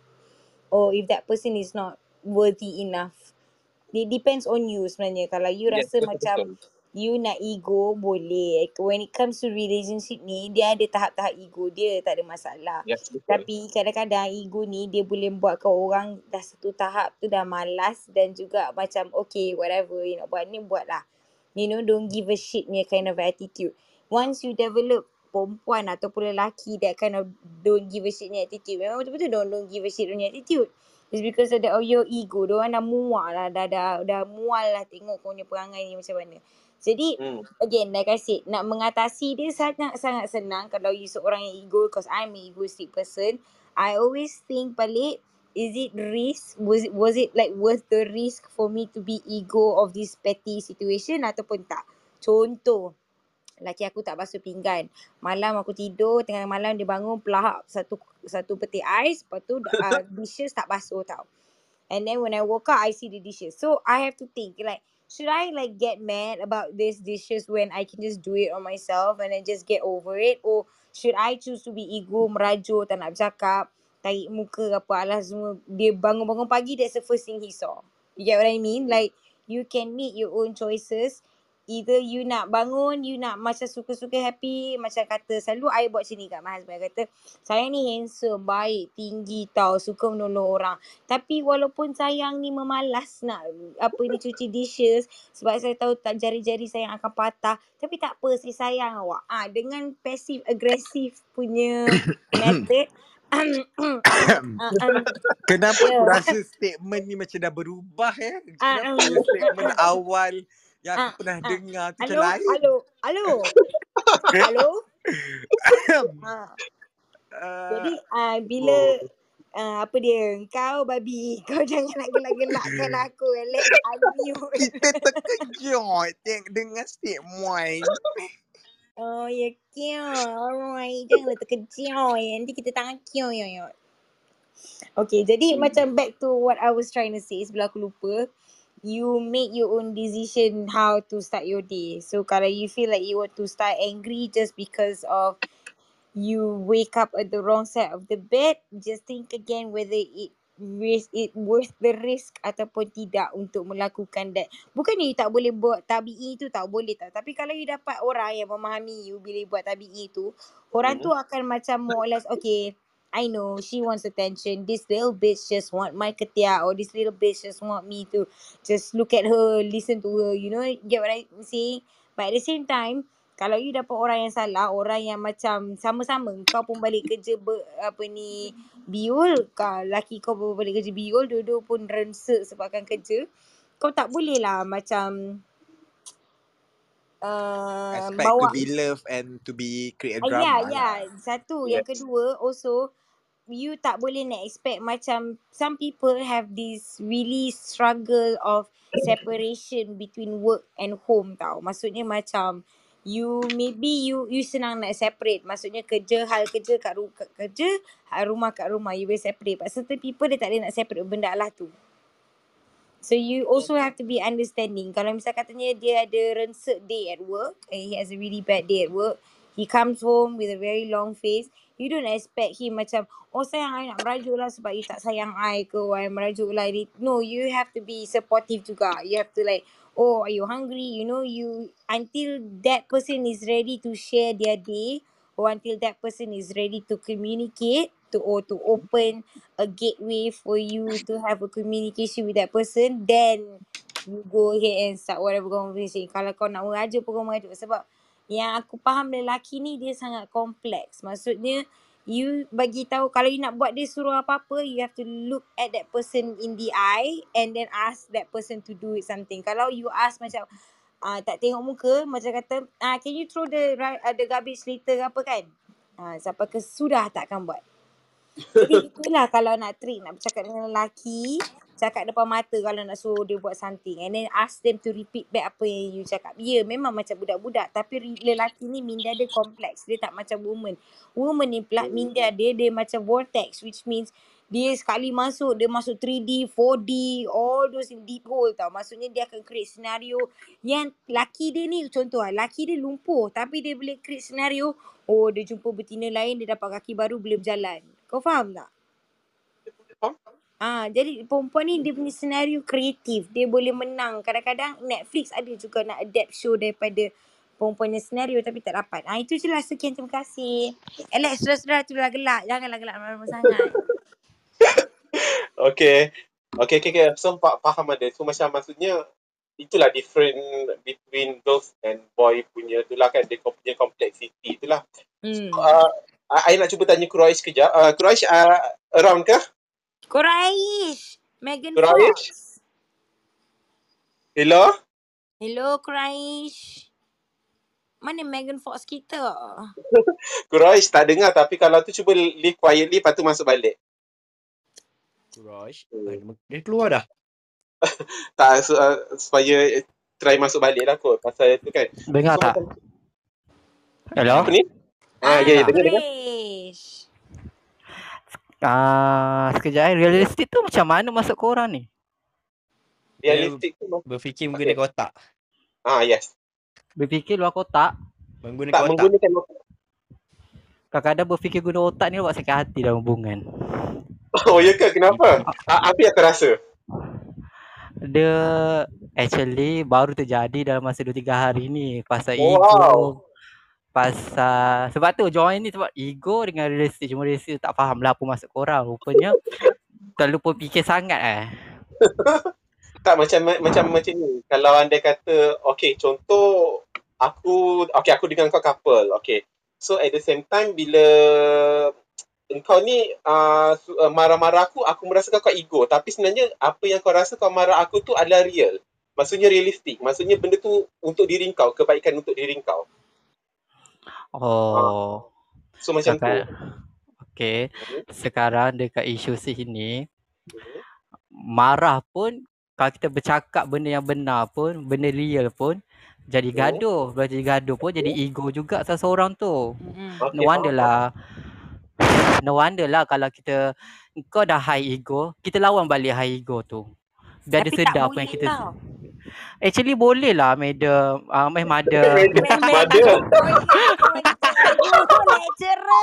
Or if that person is not worthy enough? It depends on you sebenarnya. Kalau you rasa macam you nak ego, boleh. When it comes to relationship ni, dia ada tahap-tahap ego dia, tak ada masalah.
Yes,
tapi kadang-kadang ego ni dia boleh buatkan orang dah satu tahap tu dah malas, dan juga macam okay whatever you nak buat ni buat lah. Don't give a shit punya kind of attitude. Once you develop perempuan ataupun lelaki that kind of don't give a shit punya attitude, memang betul-betul don't give a shit punya attitude. It's because of your ego. Diorang dah muak lah. Dah mual lah tengok kau punya perangai ni macam mana. Jadi, again, like I said, nak mengatasi dia sangat-sangat senang kalau you seorang yang ego, because I'm an egoistic person. I always think balik, is it risk? Was it like worth the risk for me to be ego of this petty situation ataupun tak? Contoh, laki aku tak basuh pinggan. Malam aku tidur, tengah malam dia bangun pelahap satu peti ais, lepas tu dishes tak basuh tau. And then when I woke up, I see the dishes. So I have to think like, should I like get mad about these dishes when I can just do it on myself and then just get over it? Or should I choose to be ego, merajuk, tak nak bercakap, tarik muka apa alas semua. Dia bangun-bangun pagi, that's the first thing he saw. You get what I mean? Like, you can make your own choices. Either you nak bangun, you nak macam suka-suka happy. Macam kata, selalu I buat macam ni kat my husband. Kata, sayang ni handsome, baik, tinggi tau, suka menolong orang. Tapi walaupun sayang ni memalas nak cuci dishes, sebab saya tahu tak jari-jari sayang akan patah. Tapi tak apa, saya sayang awak. Dengan passive aggressive punya method.
Kenapa aku rasa statement ni macam dah berubah Kenapa statement awal yang aku pernah dengar tu macam lain?
Hello. Jadi bila apa dia, kau babi, kau jangan nak gelak-gelakkan aku. Let's unmute.
Kita terkejut dengan statement.
Oh ya, alright, janganlah terkejut. Nanti kita tangan ya. Okay, jadi macam back to what I was trying to say sebelum aku lupa. You make your own decision how to start your day. So kalau you feel like you want to start angry just because of you wake up at the wrong side of the bed, just think again whether it worth the risk ataupun tidak untuk melakukan that. Bukannya you tak boleh buat tabi'i tu, tak boleh tak. Tapi kalau you dapat orang yang memahami you bila you buat tabi'i tu, orang tu akan macam more or less, okay, I know she wants attention. This little bitch just want my ketiak, or this little bitch just want me to just look at her, listen to her. You know, get what I'm saying? But at the same time, kalau you dapat orang yang salah, orang yang macam sama-sama kau pun balik kerja biol, laki kau pun balik kerja biol, dua-dua pun rensek sebabkan kerja, kau tak boleh lah macam
Expect
bawa
to be loved and to be create a drama lah.
Satu.
Yes.
Yang kedua, also you tak boleh nak expect macam some people have this really struggle of separation between work and home tau. Maksudnya macam you senang nak separate. Maksudnya hal kerja kat kerja, hal rumah kat rumah, you will separate. But certain people dia tak boleh nak separate benda lah tu. So you also have to be understanding. Kalau misal katanya dia ada rensek day at work and he has a really bad day at work, he comes home with a very long face, you don't expect him macam, oh sayang I nak merajuk lah sebab you tak sayang I ke, I merajuk lah. No, you have to be supportive juga. You have to like, oh are you hungry? You know, until that person is ready to share their day, or until that person is ready to communicate, to open a gateway for you to have a communication with that person, then you go ahead and start whatever conversation. Kalau kau nak merajuk pun kau merajuk. Sebab yang aku faham lelaki ni dia sangat kompleks. Maksudnya you bagi tahu, kalau you nak buat dia suruh apa-apa, you have to look at that person in the eye and then ask that person to do something. Kalau you ask macam tak tengok muka, macam kata can you throw the garbage later ke apa kan, sampai ke sudah takkan buat. Jadi itulah kalau nak bercakap dengan lelaki, cakap depan mata kalau nak suruh dia buat something, and then ask them to repeat back apa yang you cakap. Ya, memang macam budak-budak, tapi lelaki ni minda dia kompleks. Dia tak macam woman. Woman ni pula minda dia macam vortex, which means dia sekali masuk, dia masuk 3D, 4D, all those in deep hole tau. Maksudnya dia akan create senario yang laki dia ni, contoh laki dia lumpuh tapi dia boleh create senario, oh dia jumpa betina lain, dia dapat kaki baru, boleh berjalan. Kau faham tak? Jadi perempuan ni dia punya senario kreatif. Dia boleh menang. Kadang-kadang Netflix ada juga nak adapt show daripada perempuan yang senario tapi tak dapat. Itu je lah. Sekian, terima kasih. Alex, saudara-saudara tu dah gelak. Janganlah gelak lama-lama sangat.
Okay. So faham ada. So macam maksudnya itulah different between girls and boy punya tu lah kan. Dia punya complexity tu lah. I nak cuba tanya Quraish kejap. Quraish around ke?
Quraish! Megan
Quraish?
Fox.
Hello?
Hello Quraish. Mana Megan Fox kita?
Quraish tak dengar, tapi kalau tu cuba leave quietly lepas tu masuk balik.
Quraish. Dia keluar dah.
Tak, supaya try masuk balik lah kot. Pasal tu kan.
Dengar
So,
tak? Hello?
Apa ni? Ya, dengar.
Sekejap, realistik tu macam mana masuk korang ni?
Realistik tu
Berfikir menggunakan otak.
Yes.
Berfikir luar kotak.
Menggunakan otak.
Menggunakan otak.
Kadang-kadang berfikir guna otak ni buat sakit hati dalam hubungan.
Oh ya ke? Kenapa? Apa yang terasa?
Dia actually baru terjadi dalam masa 2-3 hari ni. Pasal ego. Sebab tu join ni sebab ego dengan realistik. Cuma realistik tak faham lah apa maksud korang. Rupanya terlalu fikir sangat
Tak macam ni. Kalau anda kata contoh aku dengan kau couple. So at the same time bila engkau ni marah-marah aku merasa kau ego. Tapi sebenarnya apa yang kau rasa kau marah aku tu adalah real. Maksudnya realistik. Maksudnya benda tu untuk diri kau, kebaikan untuk diri kau. So macam tu.
Sekarang dekat isu sini marah pun, kalau kita bercakap benda yang benar pun, benda real pun jadi gaduh. Bila jadi gaduh pun jadi ego juga seseorang tu. No wonder lah kalau kau dah high ego, kita lawan balik high ego tu. Biar dia sedar apa yang kita tau. Actually boleh lah Madam.
Madam.
Lecturer suara.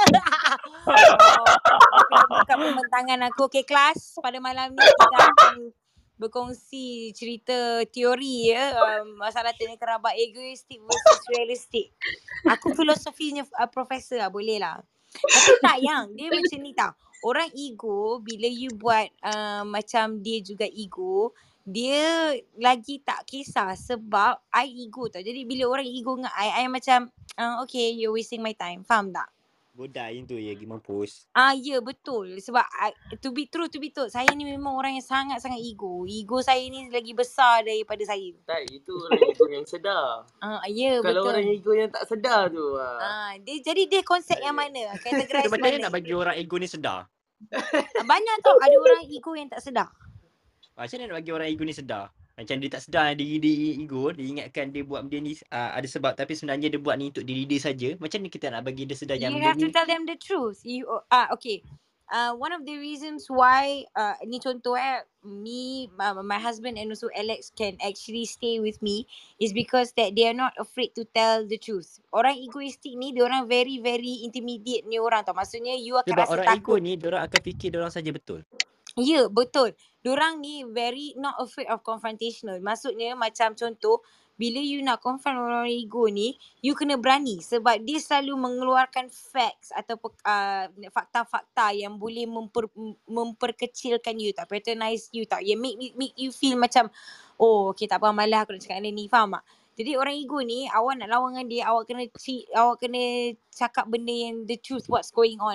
Aku nak buka pembentangan aku. Okay, kelas, pada malam ni kita akan berkongsi cerita teori ya, masalah teknik kerabat egoistik versus realistik. Aku filosofinya profesor lah, boleh lah. Tapi tak yang, dia macam ni tau. Orang ego, bila you buat macam dia juga ego, dia lagi tak kisah sebab I ego tau. Jadi bila orang ego dengan I macam okay, you're wasting my time. Faham tak?
Bodai tu ya, pergi mampus.
Ya betul. Sebab to be told, saya ni memang orang yang sangat-sangat ego. Ego saya ni lagi besar daripada saya.
Tak, itu orang ego yang sedar.
Ya
Kalau
betul.
orang ego yang tak sedar tu.
Jadi dia konsep yang mana? Categorize
Macam mana
mana?
nak bagi orang ego ni sedar?
Banyak tau ada orang ego yang tak sedar.
Macam mana nak bagi orang ego ni sedar? Macam dia tak sedar diri dia ego, dia ingatkan dia buat benda ni ada sebab, tapi sebenarnya dia buat ni untuk diri dia saja. Macam ni kita nak bagi dia sedar yang
You
benda
have to
ni
tell them the truth. Okay. One of the reasons why ni contoh me, my husband and also Alex can actually stay with me is because that they are not afraid to tell the truth. Orang egoistik ni, dia orang very very intermediate ni orang tau. Maksudnya you akan
sebab
rasa
orang
takut.
ego ni diorang akan fikir diorang saja betul.
Ya, betul. Diorang ni very not afraid of confrontational. Maksudnya macam contoh, bila you nak confront orang ego ni, you kena berani sebab dia selalu mengeluarkan facts atau fakta-fakta yang boleh memperkecilkan you tak, patronize you tak, yang make you feel macam okay tak apa, malah aku nak cakap ni, faham tak? Jadi orang ego ni, awak nak lawan dengan dia, awak kena cakap benda yang the truth, what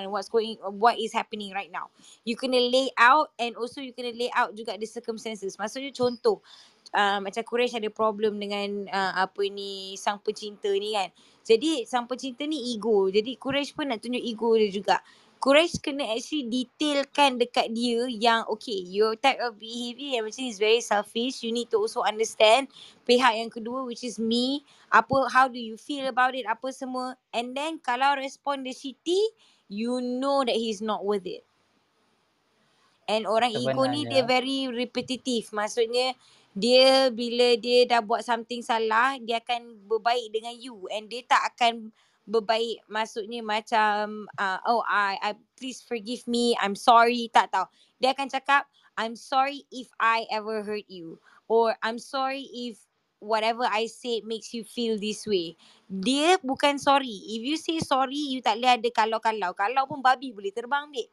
is happening right now. You kena lay out, and also you kena lay out juga the circumstances. Maksudnya contoh, macam Quraish ada problem dengan sang pencinta ni kan. Jadi sang pencinta ni ego. Jadi Quraish pun nak tunjuk ego dia juga. Quraish kena actually detailkan dekat dia yang okay, your type of behaviour yang macam is very selfish. You need to also understand pihak yang kedua, which is me. How do you feel about it, apa semua. And then kalau respon dia shitty, you know that he's not worth it. And orang ego ni dia very repetitive. Maksudnya dia bila dia dah buat something salah, dia akan berbaik dengan you, and dia tak akan berbaik maksudnya macam I please forgive me, I'm sorry, tak tahu. Dia akan cakap I'm sorry if I ever hurt you, or I'm sorry if whatever I said makes you feel this way. Dia bukan sorry. If you say sorry, you tak boleh ada kalau-kalau. Kalau pun babi boleh terbang, dek.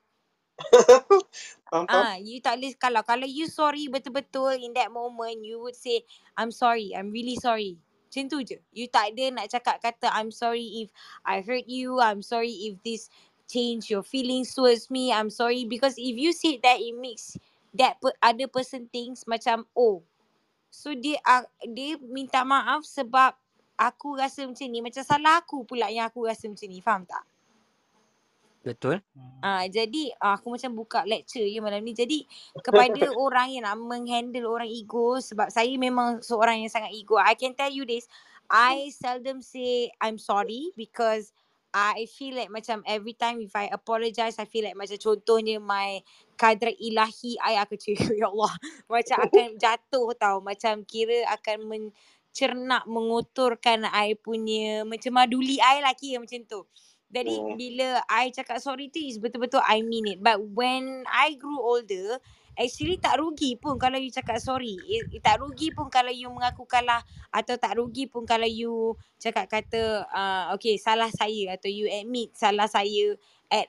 You tak boleh kalau you sorry betul-betul in that moment, you would say I'm sorry, I'm really sorry. Macam tu je. You tak ada nak cakap kata I'm sorry if I hurt you, I'm sorry if this change your feelings towards me, I'm sorry. Because if you say that, it makes that other person thinks macam so dia minta maaf sebab aku rasa macam ni, macam salah aku pula yang aku rasa macam ni. Faham tak?
Betul.
Jadi aku macam buka lecture je malam ni. Jadi kepada orang yang nak menghandle orang ego, sebab saya memang seorang yang sangat ego, I can tell you this, I seldom say I'm sorry because I feel like macam every time if I apologize, I feel like macam contohnya my kadrat ilahi I akan ya Allah, macam akan jatuh tau, macam kira akan mencernak, mengotorkan I punya macam maduli I lah, kira macam tu. Jadi bila I cakap sorry tu is betul-betul I mean it. But when I grew older, actually tak rugi pun kalau you cakap sorry. Tak rugi pun kalau you mengaku kalah, atau tak rugi pun kalau you cakap kata okay, salah saya, atau you admit salah saya at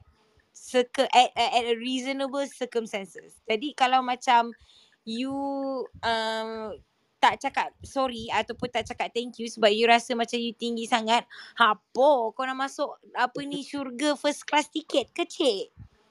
a reasonable circumstances. Jadi kalau macam you tak cakap sorry ataupun tak cakap thank you sebab you rasa macam you tinggi sangat, apa kau nak masuk syurga first class tiket ke, cik?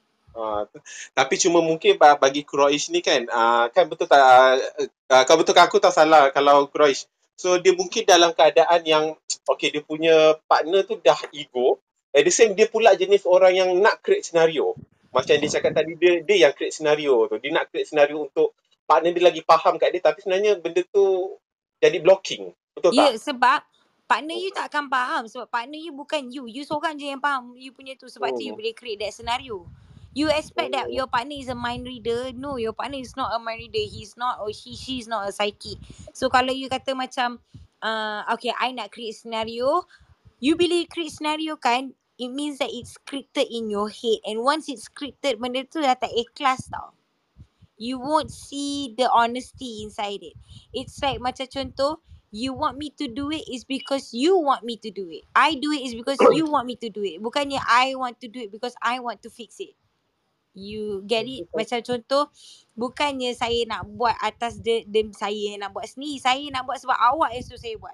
Tapi cuma mungkin bagi Quraish ni kan, kan betul tak, kau betul ke aku tak salah kalau Quraish. So dia mungkin dalam keadaan yang okay, dia punya partner tu dah ego, at the same dia pula jenis orang yang nak create senario. Macam dia cakap tadi, dia yang create senario tu. Dia nak create senario untuk partner dia lagi faham kat dia, tapi sebenarnya benda tu jadi blocking. Betul tak?
Ya, sebab partner you tak akan faham. Sebab partner you bukan you. You seorang je yang faham you punya tu. Sebab tu you boleh create that scenario. You expect that your partner is a mind reader. No, your partner is not a mind reader. He's not, or she's not a psychic. So kalau you kata macam okay, I nak create scenario, you bila create scenario kan, it means that it's scripted in your head. And once it's scripted, benda tu dah tak ikhlas tau. You won't see the honesty inside it. It's like macam contoh, you want me to do it is because you want me to do it. I do it is because you want me to do it. Bukannya I want to do it because I want to fix it. You get it? Macam contoh, bukannya saya nak buat atas saya nak buat sendiri. Saya nak buat sebab awak yang suruh saya buat.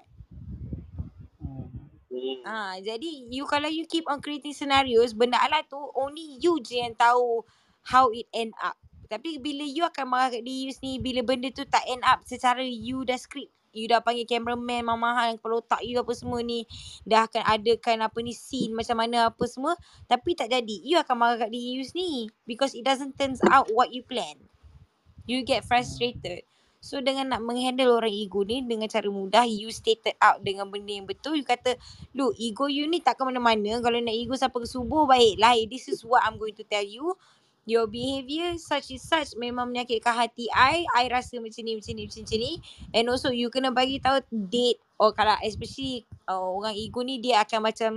Jadi kalau you keep on creating scenarios, benda alat tu only you je yang tahu how it end up. Tapi bila you akan marah kat diri you sendiri, bila benda tu tak end up secara you dah script, you dah panggil cameraman mahal-mahal yang kepala otak you apa semua ni, dah akan adakan apa ni scene macam mana apa semua, tapi tak jadi, you akan marah kat diri you sendiri because it doesn't turn out what you plan. You get frustrated. So dengan nak menghandle orang ego ni dengan cara mudah, you stated out dengan benda yang betul. You kata, look, ego you ni tak ke mana-mana. Kalau nak ego sampai ke subuh, baiklah. This is what I'm going to tell you. Your behaviour such is such memang menyakitkan hati I rasa macam ni. And also you kena bagi tahu date, or kalau especially orang ego ni, dia akan macam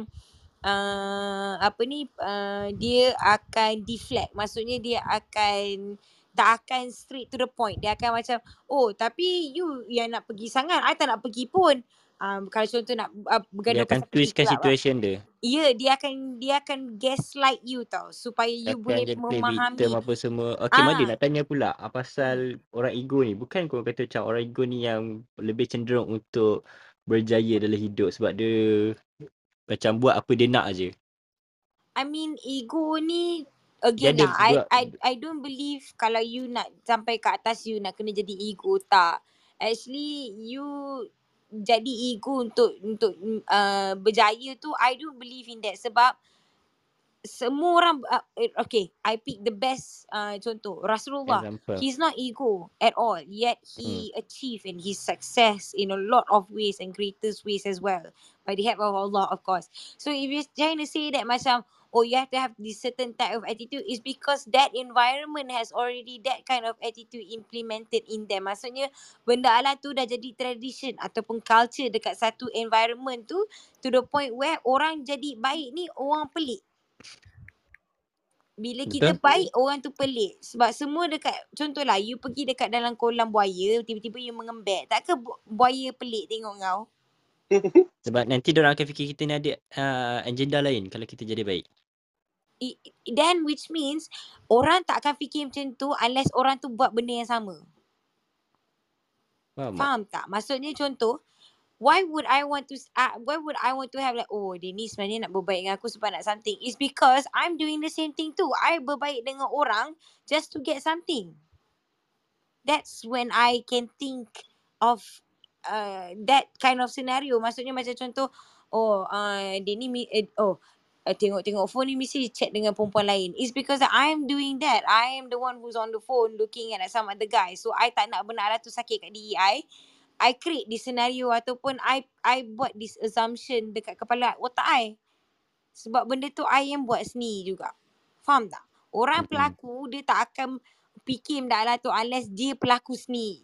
dia akan deflect. Maksudnya dia akan tak akan straight to the point. Dia akan macam, oh tapi you yang nak pergi sangat, I tak nak pergi pun. Kalau contoh nak bergaduh
Dia akan
pasal
twistkan
pergi club
situation dia.
Ya, dia akan gaslight you tau, supaya you
Akan
boleh
jadi play
memahami.
victim apa semua. Okay, Madi
Ah,
nak tanya pula pasal orang ego ni. Bukan kau kata macam orang ego ni yang lebih cenderung untuk berjaya dalam hidup sebab dia macam buat apa dia nak je.
I mean ego ni
Dia
again
ada
lah,
buat,
I don't believe kalau you nak sampai ke atas you nak kena jadi ego, tak. Actually you jadi ego untuk berjaya tu, I don't believe in that. Sebab semua orang okay, I pick the best contoh Rasulullah.
example.
He's not ego at all, yet he achieved and his success in a lot of ways and greatest ways as well, by the help of Allah, of course. So if you're trying to say that macam, oh, you have to have this certain type of attitude, is because that environment has already that kind of attitude implemented in them. Maksudnya benda alat tu dah jadi tradition ataupun culture dekat satu environment tu, to the point where orang jadi baik ni orang pelik. Bila kita
Betul?
baik, orang tu pelik. Sebab semua dekat, contohlah, you pergi dekat dalam kolam buaya, tiba-tiba you mengembek. Tak ke buaya pelik tengok kau?
Sebab nanti diorang akan fikir kita ni ada agenda lain kalau kita jadi baik.
Then which means, orang tak akan fikir macam tu unless orang tu buat benda yang sama.
Faham tak?
Faham tak? Maksudnya contoh, why would I want to have like, oh, dia ni sebenarnya nak berbaik dengan aku sebab nak something. It's because I'm doing the same thing too. I berbaik dengan orang just to get something. That's when I can think of that kind of scenario. Maksudnya macam contoh, oh, dia ni tengok phone ni mesti chat dengan perempuan lain. It's because I'm doing that. I am the one who's on the phone looking at some other guy. So I tak nak benda tu sakit kat diri I create this scenario ataupun I buat this assumption dekat kepala otak I. Sebab benda tu I yang buat sendiri juga. Faham tak? Orang pelaku dia tak akan fikir benda lah tu unless dia pelaku sendiri.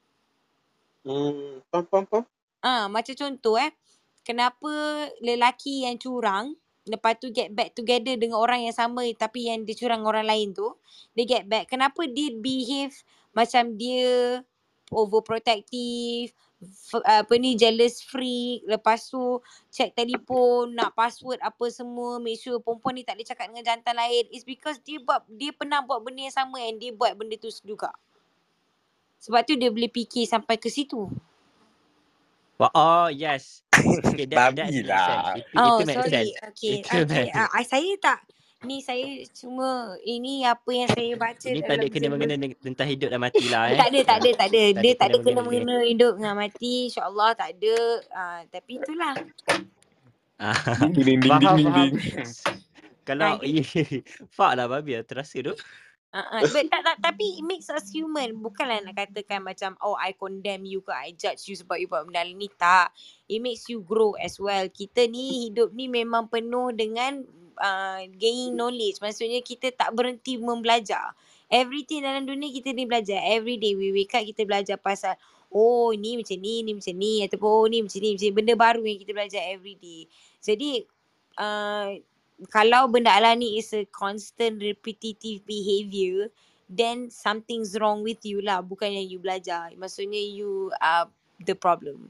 Faham.
Macam contoh kenapa lelaki yang curang lepas tu get back together dengan orang yang sama tapi yang dia curang orang lain tu, dia get back. Kenapa dia behave macam dia overprotective, jealous freak, lepas tu check telefon, nak password apa semua, make sure perempuan ni tak boleh cakap dengan jantan lain. It's because dia pernah buat benda yang sama and dia buat benda tu juga. Sebab tu dia boleh fikir sampai ke situ.
Oh, yes. Okay, that
Babi
makes sense.
lah.
Itu make
Sorry.
sense.
Okay.
Itu
Saya tak, ni saya cuma, ini apa yang saya baca
ini tak ada
dalam
kena-mengena tentang hidup dan mati lah.
Tak ada. Dia tak ada
kena-mengena
kena-mengena hidup dengan mati. InsyaAllah tak ada. Tapi itulah.
Ding.
Faham. Kalau
Dia-
fak lah babi, terasa tu.
But tapi it makes us human. Bukanlah nak katakan macam, oh, I condemn you ke, I judge you sebab you buat benda ni. Tak. It makes you grow as well. Kita ni, hidup ni memang penuh dengan gaining knowledge. Maksudnya kita tak berhenti membelajar. Everything dalam dunia kita ni belajar. Every day we wake up kita belajar pasal, oh, ni macam ni. Ataupun oh, ni macam ni. Benda baru yang kita belajar every day. Jadi, kalau benda ala ni is a constant repetitive behavior, then something's wrong with you lah. Bukannya you belajar. Maksudnya you are the problem.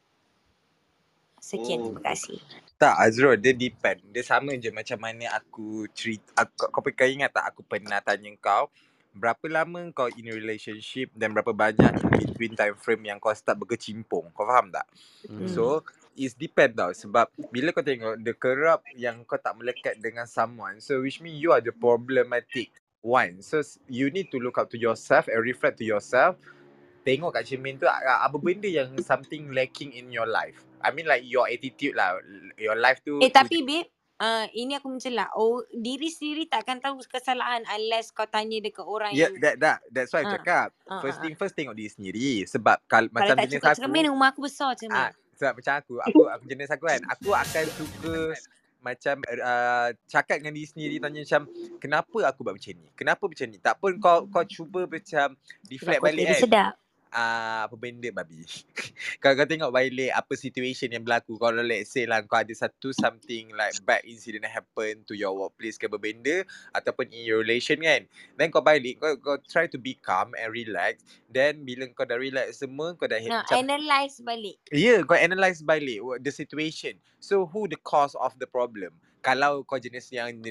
Sekian, terima kasih.
Tak, Azrul, dia depend. Dia sama je macam mana aku cerita. Kau ingat tak aku pernah tanya kau berapa lama kau in a relationship dan berapa banyak in between time frame yang kau start berkecimpung. Kau faham tak? So, it's depend tau. Sebab bila kau tengok the kerap yang kau tak melekat dengan someone, so which mean you are the problematic one. So, you need to look up to yourself and reflect to yourself. Tengok kat cermin tu apa benda yang something lacking in your life. I mean like your attitude lah. Your life tu.
Tapi babe, ini aku mencelak. Diri sendiri takkan tahu kesalahan unless kau tanya dekat orang
Yeah,
yang
that's why I cakap. First thing first tengok diri sendiri. Sebab kalau macam
tak
jenis
cukup
aku.
cermin, rumah aku besar cermin.
Sebab macam aku jenis aku kan. Aku akan suka macam cakap dengan diri sendiri, tanya macam kenapa aku buat macam ni? Kenapa macam ni? Tak pun kau cuba macam reflect balik kan.
Sedap.
Apa benda babi. Kalau kau tengok balik apa situation yang berlaku, kalau let's say lah kau ada something like bad incident happen to your workplace ke berbenda ataupun in your relation kan, then kau balik, kau try to be calm and relax. Then bila kau dah relax semua, kau dah
analyse balik.
Kau analyse balik the situation. So who the cause of the problem? Kalau kau jenis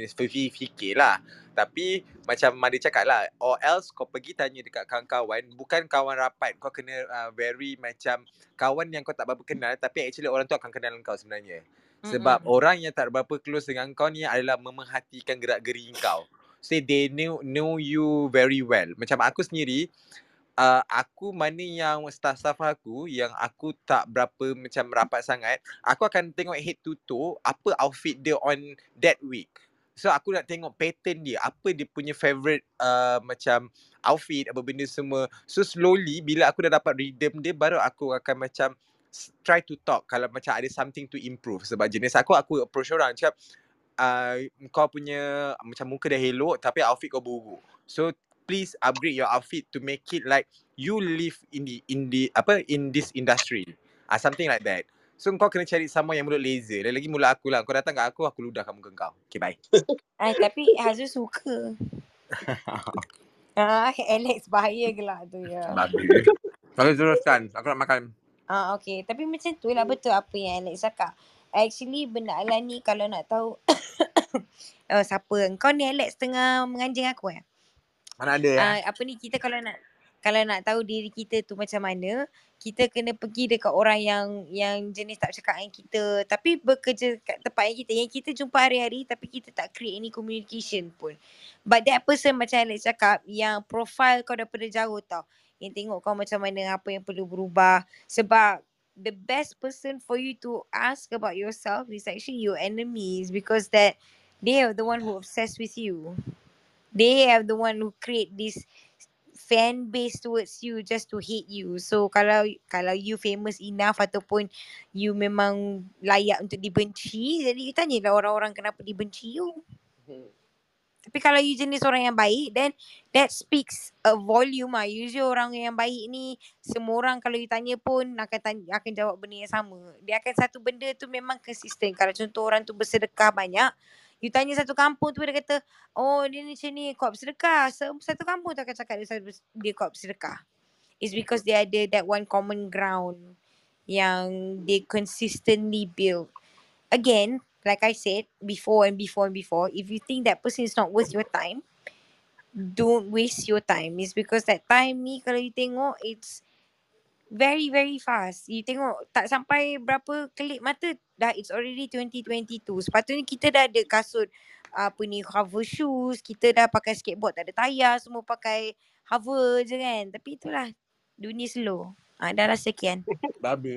fikir lah. Tapi macam Madi cakap lah, or else kau pergi tanya dekat kawan-kawan, bukan kawan rapat. Kau kena very macam kawan yang kau tak berapa kenal, tapi actually orang tu akan kenal kau sebenarnya. Sebab orang yang tak berapa close dengan kau ni adalah memerhatikan gerak-geri kau. So they know you very well. Macam aku sendiri, aku mana yang staff aku yang aku tak berapa macam rapat sangat, aku akan tengok head to toe apa outfit dia on that week. So aku nak tengok pattern dia, apa dia punya favourite macam outfit, apa benda semua. So slowly bila aku dah dapat rhythm dia, baru aku akan macam try to talk kalau macam ada something to improve. Sebab jenis aku approach orang cakap, kau punya macam muka dah elok tapi outfit kau buruk. So please upgrade your outfit to make it like you live in this industry. Something like that. So kau kena cari someone yang mulut laser. Lagi mulut aku lah. Kau datang kat aku ludahkan muka kau. Okay, bye.
Tapi Hazul suka. Alex bahaya gelak tu ya.
Bagus. Kalau teruskan, aku nak makan.
Okay. Tapi macam tu lah betul apa yang Alex cakap. Actually benda Alan ni kalau nak tahu siapa kau ni Alex tengah menganjing aku
Mana ada
apa ni, kita kalau nak tahu diri kita tu macam mana, kita kena pergi dekat orang yang jenis tak cakap dengan kita tapi bekerja kat tempat yang kita jumpa hari-hari tapi kita tak create any communication pun. But that person macam Alex cakap, yang profile kau daripada jauh tau, yang tengok kau macam mana, apa yang perlu berubah. Sebab the best person for you to ask about yourself is actually your enemies, because that they are the one who obsessed with you. They have the one who create this fan base towards you just to hate you. So kalau you famous enough ataupun you memang layak untuk dibenci, jadi you tanyalah orang-orang kenapa dibenci you. Tapi kalau you jenis orang yang baik, then that speaks a volume lah. Usually orang yang baik ni, semua orang kalau you tanya pun akan jawab benda yang sama. Dia akan satu benda tu memang konsisten. Kalau contoh orang tu bersedekah banyak, you tanya satu kampung tu, dia kata, oh dia ni macam ni, kau bersedekah. Satu kampung tu akan cakap dia kau bersedekah. It's because dia ada that one common ground yang they consistently build. Again, like I said before, if you think that person is not worth your time, don't waste your time. It's because that time ni kalau you tengok, it's very very fast. You tengok tak sampai berapa kelip mata dah it's already 2022. Sepatutnya kita dah ada kasut hover shoes, kita dah pakai skateboard tak ada tayar, semua pakai hover je kan. Tapi itulah dunia slow. Dah lah sekian.
Babi.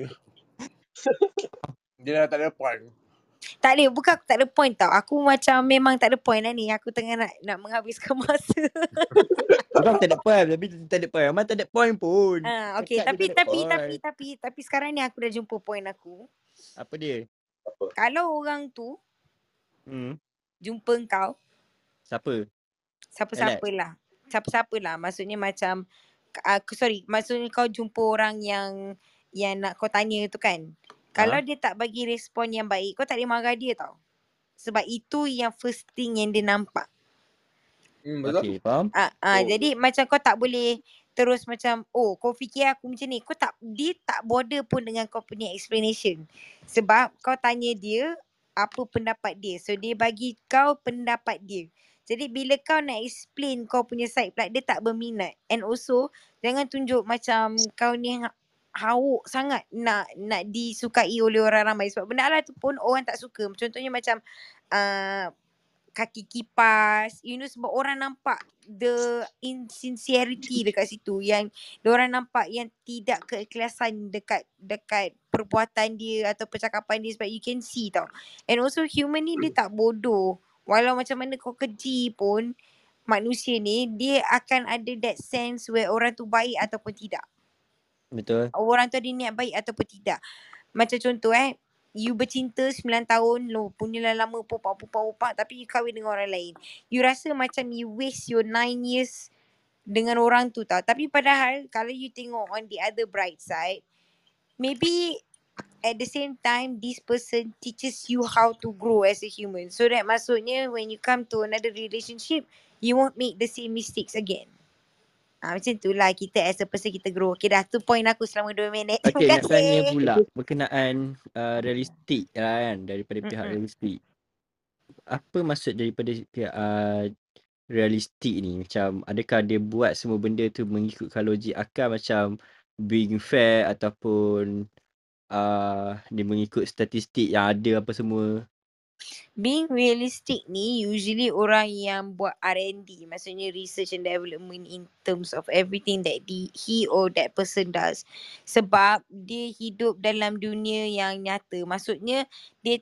Dia dah tak ada point.
Tak ada, bukan aku tak ada point tau. Aku macam memang tak ada point lah ni. Aku tengah nak menghabiskan masa.
Abang tak ada point, tapi tak ada point. Abang tak ada point pun.
Okay, tapi sekarang ni aku dah jumpa point aku.
Apa dia?
Kalau orang tu jumpa kau, Siapa-siapa lah. Maksudnya macam maksudnya kau jumpa orang yang nak kau tanya tu kan. Kalau dia tak bagi respon yang baik, kau tak boleh marah dia tau. Sebab itu yang first thing yang dia nampak.
Betul.
Okay, faham?
Jadi macam kau tak boleh terus macam, oh kau fikir aku macam ni. Dia tak bother pun dengan kau punya explanation. Sebab kau tanya dia apa pendapat dia. So dia bagi kau pendapat dia. Jadi bila kau nak explain kau punya side pula, dia tak berminat. And also jangan tunjuk macam kau ni hauk sangat nak disukai oleh orang ramai. Sebab benda lah tu pun orang tak suka. Contohnya macam kaki kipas, sebab orang nampak the insincerity dekat situ, yang diorang nampak yang tidak keikhlasan dekat perbuatan dia atau percakapan dia, sebab you can see tau. And also human ni dia tak bodoh. Walau macam mana kau keji pun, manusia ni dia akan ada that sense where orang tu baik ataupun tidak.
Betul.
Orang tu ada niat baik ataupun tidak. Macam contoh you bercinta 9 tahun, punyalah lama pupak, tapi you kahwin dengan orang lain. You rasa macam you waste your 9 years dengan orang tu tau. Tapi padahal kalau you tengok on the other bright side, maybe at the same time this person teaches you how to grow as a human. So that maksudnya when you come to another relationship, you won't make the same mistakes again. Macam tu lah kita as a person kita grow. Okay dah, tu point aku selama 2 minit.
Okay,
Terima
nak tanya
kasih.
pula berkenaan realistik lah kan, daripada pihak realistik. Apa maksud daripada pihak realistik ni? Macam adakah dia buat semua benda tu mengikutkan logik akal, macam being fair, ataupun dia mengikut statistik yang ada apa semua?
Being realistic ni usually orang yang buat R&D, maksudnya research and development in terms of everything that he or that person does. Sebab dia hidup dalam dunia yang nyata. Maksudnya dia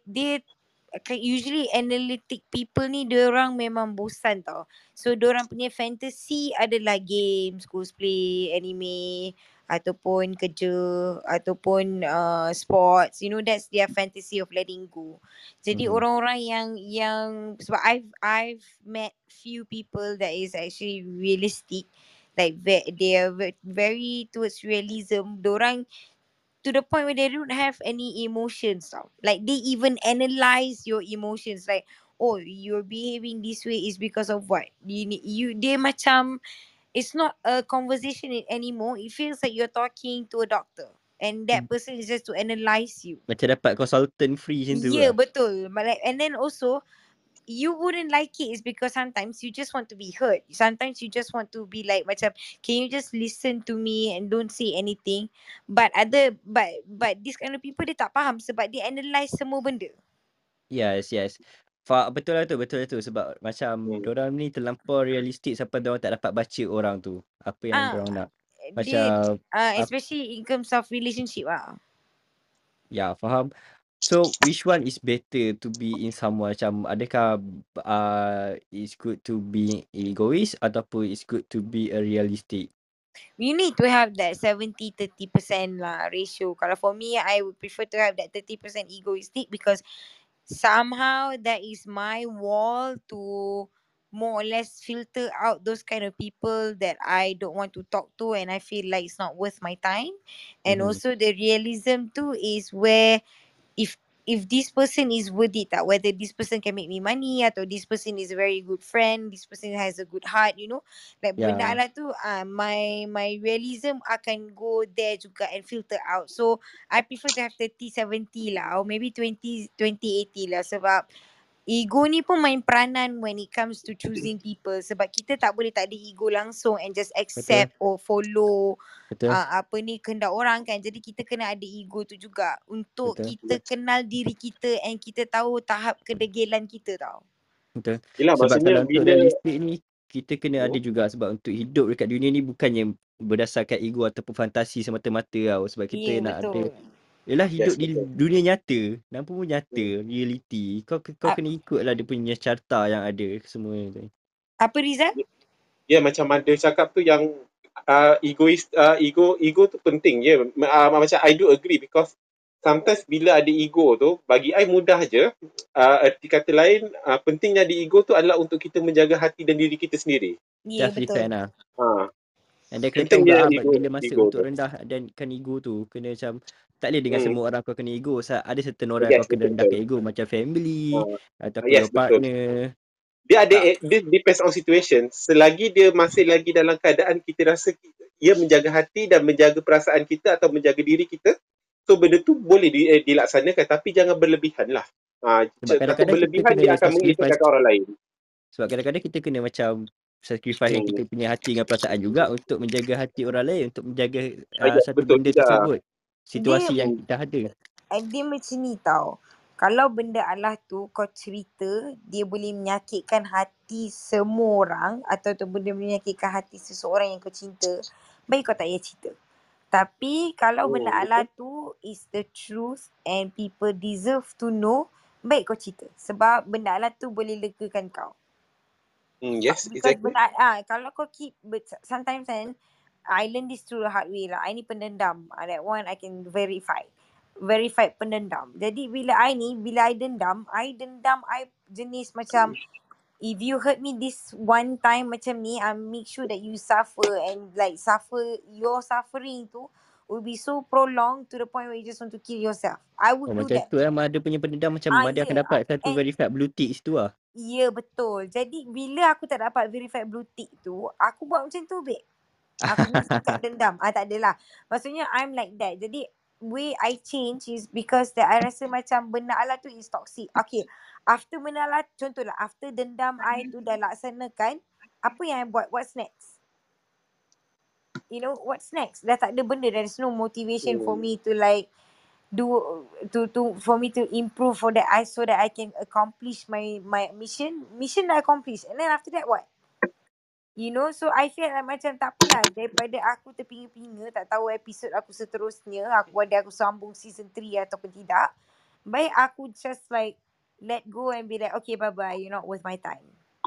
usually analytic people ni diorang memang bosan tau. So diorang punya fantasy adalah games, cosplay, anime, ataupun kerja, ataupun sports. That's their fantasy of letting go. Jadi orang-orang yang sebab I've met few people that is actually realistic, like they are very towards realism. Diorang to the point where they don't have any emotions tau. Like they even analyze your emotions, like, oh, you're behaving this way is because of what? They macam, it's not a conversation anymore. It feels like you're talking to a doctor. And that person is just to analyze you.
Macam dapat consultant free macam tu
Yeah,
lah.
betul. But like, and then also, you wouldn't like it is because sometimes you just want to be heard. Sometimes you just want to be like macam, can you just listen to me and don't say anything? But this kind of people dia tak faham sebab dia analyse semua benda.
Yes. Betul lah tu. Sebab macam diorang ni terlampau realistik sampai diorang tak dapat baca orang tu, apa yang diorang nak. Macam
Especially in terms of relationship lah.
ya, faham. So which one is better to be in someone? Macam adakah it's good to be egoist ataupun it's good to be a realistic?
You need to have that 70-30% lah ratio. Kalau for me, I would prefer to have that 30% egoistic, because somehow that is my wall to more or less filter out those kind of people that I don't want to talk to and I feel like it's not worth my time. And also the realism too is where if this person is worth it, whether this person can make me money atau this person is a very good friend, this person has a good heart, like benda lah tu, my realism akan go there juga and filter out. So I prefer to have 30-70 lah, or maybe 20-80 lah, sebab ego ni pun main peranan when it comes to choosing people. Sebab kita tak boleh tak ada ego langsung and just accept or follow kehendak orang kan. Jadi kita kena ada ego tu juga untuk kita kenal diri kita and kita tahu tahap kedegilan kita tau.
Betul.
Yelah,
Sebab
maksudnya
kalau untuk
bila
realistik ni, kita kena ada juga, sebab untuk hidup dekat dunia ni bukannya berdasarkan ego ataupun fantasi semata-mata tau. Sebab kita nak ada, yelah, hidup di dunia nyata. Nampak pun nyata, reality. Kau kena ikutlah dia punya carta yang ada semua tu.
Apa Rizal?
Ya, macam ada cakap tu yang ego tu penting je. Macam I do agree, because sometimes bila ada ego tu, bagi I mudah je. Erti kata lain, pentingnya ada ego tu adalah untuk kita menjaga hati dan diri kita sendiri.
Ya, betul.
Lah. And then kena
Kita
tahu
punya
juga bila masa
ego
untuk
tu.
rendah, dan kan ego tu kena macam tak boleh dengan semua orang kau kena ego. Ada certain orang
Yes,
kau kena
betul.
rendahkan ego, macam family ataupun
Yes,
your
betul.
partner.
Dia ada,
Tak.
dia depends on situation. Selagi dia masih lagi dalam keadaan kita rasa ia menjaga hati dan menjaga perasaan kita atau menjaga diri kita, so benda tu boleh dilaksanakan, tapi jangan berlebihan lah.
Sebab
Takut
kadang-kadang kita
berlebihan
kena
dia akan
sacrifice,
mengecewakan orang lain.
sebab kadang-kadang kita kena macam sacrifice kita punya hati dengan perasaan juga untuk menjaga hati orang lain, untuk menjaga
Yes,
satu
betul
benda
juga.
tersebut, situasi
Dia
yang kita ada.
dia macam ni tau. Kalau benda Allah tu kau cerita, dia boleh menyakitkan hati semua orang atau benda menyakitkan hati seseorang yang kau cinta, baik kau tak payah cerita. Tapi kalau benda Allah tu is the truth and people deserve to know, baik kau cerita. Sebab benda Allah tu boleh legakan kau.
Yes,
Because
exactly.
kalau kau keep, sometimes kan, I learn this through the hard way lah. I ni pendendam. That one I can verify pendendam. Jadi bila I dendam, I jenis macam, if you hurt me this one time macam ni, I make sure that you suffer, and like your suffering tu will be so prolonged to the point where you just want to kill yourself. I would do
Macam
that.
tu Mada punya pendendam macam Mada akan dapat satu verified blue tick situ lah.
Ya, betul. Jadi bila aku tak dapat verified blue tick tu, aku buat macam tu, babe. Aku punya sikap dendam. Tak adalah. Maksudnya I'm like that. Jadi way I change is because that I rasa macam benda Allah tu is toxic. Okay, after benda Allah, contohlah after dendam I tu dah laksanakan, apa yang I buat? What's next? You know, what's next? Dah tak ada benda. There's no motivation for me to like for me to improve for that, so that I can accomplish my mission dah accomplish, and then after that what? You know, so I feel like macam tak apalah, daripada aku terpinga-pinga tak tahu episod aku seterusnya, aku sambung season 3 ataupun tidak, baik aku just like let go and be like, okay, bye-bye, you're not worth my time.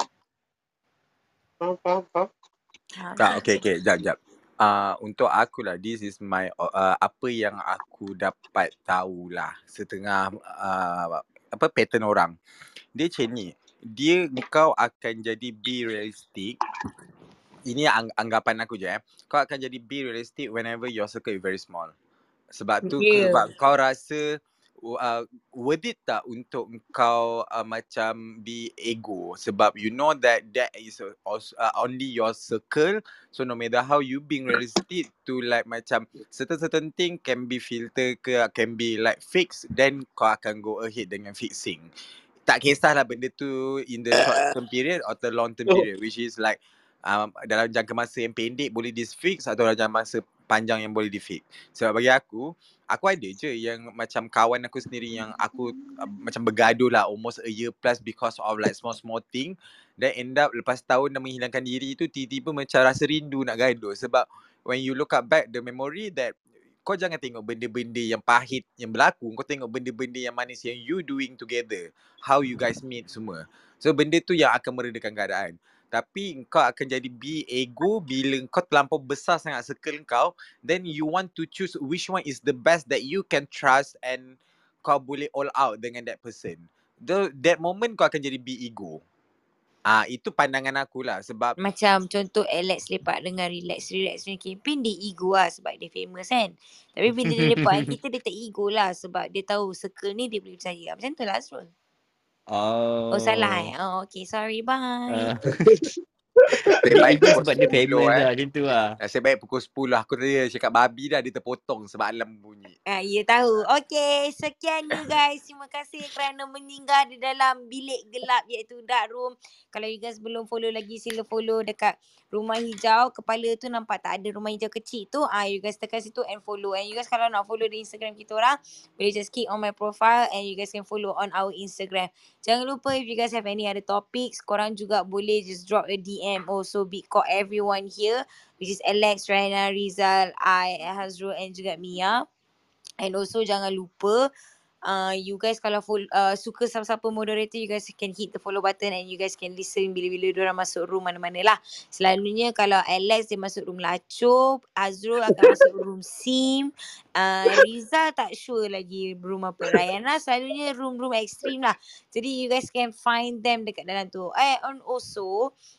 Faham.
Tak, okay, jap. Untuk aku lah, this is my apa yang aku dapat tahulah setengah pattern orang. Dia macam ni. Kau akan jadi be realistic. Ini anggapan aku je. Kau akan jadi be realistic whenever your circle is very small. Sebab tu sebab kau rasa worth it tak untuk kau macam be ego, sebab you know that is only your circle, so no matter how you being realistic to like macam certain thing can be filter ke, can be like fixed, then kau akan go ahead dengan fixing. Tak kisahlah benda tu in the short term period or the long term period, which is like dalam jangka masa yang pendek boleh disfix atau dalam jangka masa panjang yang boleh difix. Sebab bagi aku ada je yang macam kawan aku sendiri yang aku macam bergaduh lah almost a year plus because of like small thing, then end up lepas tahun dah menghilangkan diri tu, tiba-tiba macam rasa rindu nak gaduh. Sebab when you look up back the memory, that kau jangan tengok benda-benda yang pahit yang berlaku, kau tengok benda-benda yang manis yang you doing together, how you guys meet semua. So benda tu yang akan meredakan keadaan. Tapi kau akan jadi be ego bila kau terlampau besar sangat circle kau, then you want to choose which one is the best that you can trust and kau boleh all out dengan that person. That moment kau akan jadi be ego. Itu pandangan aku lah. Sebab
macam contoh Alex lepak dengan relax punya campaign, dia ego lah sebab dia famous kan. Tapi bila dia lepak dengan kita, dia tak ego lah sebab dia tahu circle ni dia boleh percaya. Macam tu lah Azrul. Oh, salah okay, sorry, bye.
Dia ego sebab dia famous lah, macam tu lah.
Nasib baik pukul 10 aku tadi cakap babi dah, dia terpotong sebab alam bunyi.
Ya tahu. Okay, sekian you guys. Terima kasih kerana meninggal di dalam bilik gelap iaitu dark room. Kalau you guys belum follow lagi, sila follow dekat rumah hijau. Kepala tu nampak tak ada rumah hijau kecil tu. You guys tekan situ and follow. And you guys kalau nak follow di Instagram kita orang, boleh just click on my profile and you guys can follow on our Instagram. Jangan lupa if you guys have any other topics, korang juga boleh just drop a DM. Also be call everyone here, which is Alex, Raina, Rizal, I, Hazrul and juga Mia. And also jangan lupa you guys kalau suka siapa-siapa moderator, you guys can hit the follow button and you guys can listen bila-bila diorang masuk room mana-mana lah. Selalunya kalau Alex dia masuk room Lacob, Azrul akan masuk room Sim, Rizal tak sure lagi room apa, Rayana selalunya room extreme lah. Jadi you guys can find them dekat dalam tu. And also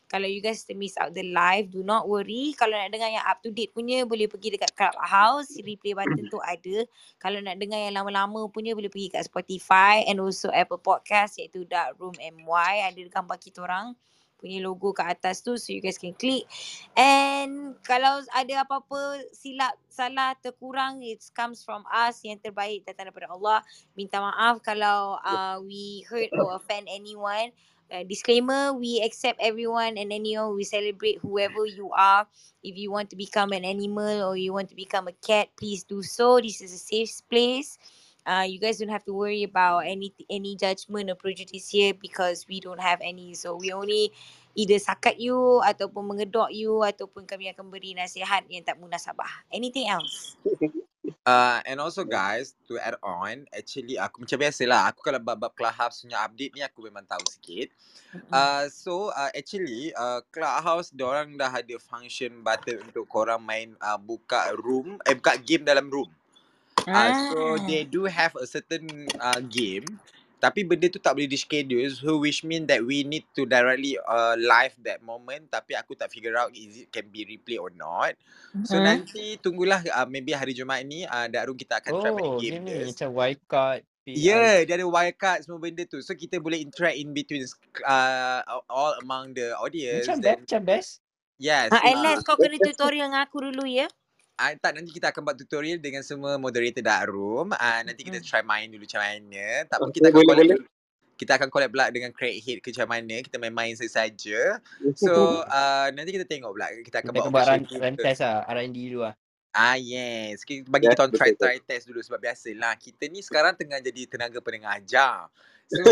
Kalau you guys miss out the live, do not worry. Kalau nak dengar yang up to date punya, boleh pergi dekat Clubhouse. Replay button tu ada. Kalau nak dengar yang lama-lama punya, boleh pergi kat Spotify and also Apple Podcast iaitu Dark Room MY. Ada gambar kita orang punya logo kat atas tu, so you guys can click. And kalau ada apa-apa silap, salah, terkurang, it comes from us. Yang terbaik datang daripada Allah. Minta maaf kalau we hurt or offend anyone. Disclaimer, we accept everyone and anyone, we celebrate whoever you are. If you want to become an animal or you want to become a cat, please do so. This is a safe place. You guys don't have to worry about any judgment or prejudice here because we don't have any. So we only either sakat you ataupun mengedok you ataupun kami akan beri nasihat yang tak munasabah. Anything else?
And also guys, to add on, actually aku macam biasalah, aku kalau bab-bab Clubhouse punya update ni aku memang tahu sikit. So actually Clubhouse diorang dah ada function button untuk korang main buka game dalam room. So they do have a certain game, tapi benda tu tak boleh di-schedule, so which mean that we need to directly live that moment. Tapi aku tak figure out is it can be replay or not. So nanti tunggulah maybe hari Jumaat ni Dark Room kita akan try main game
ni
dia.
macam wildcard.
Yeah, dia ada wildcard semua benda tu. So kita boleh interact in between all among the audience.
Macam best.
Yes.
Alex, kau kena tutorial dengan aku dulu ya.
Tak, nanti kita akan buat tutorial dengan semua moderator Dark Room. Nanti kita try main dulu macam mana. Tak pun kita akan collab. Kita akan collab pula dengan Crackhead ke macam mana. Kita main-main saja. So nanti kita tengok pula. Kita akan buat
test lah. R&D dulu lah.
Yes. Bagi kita orang try test dulu. Sebab biasalah kita ni sekarang tengah jadi tenaga pengajar. So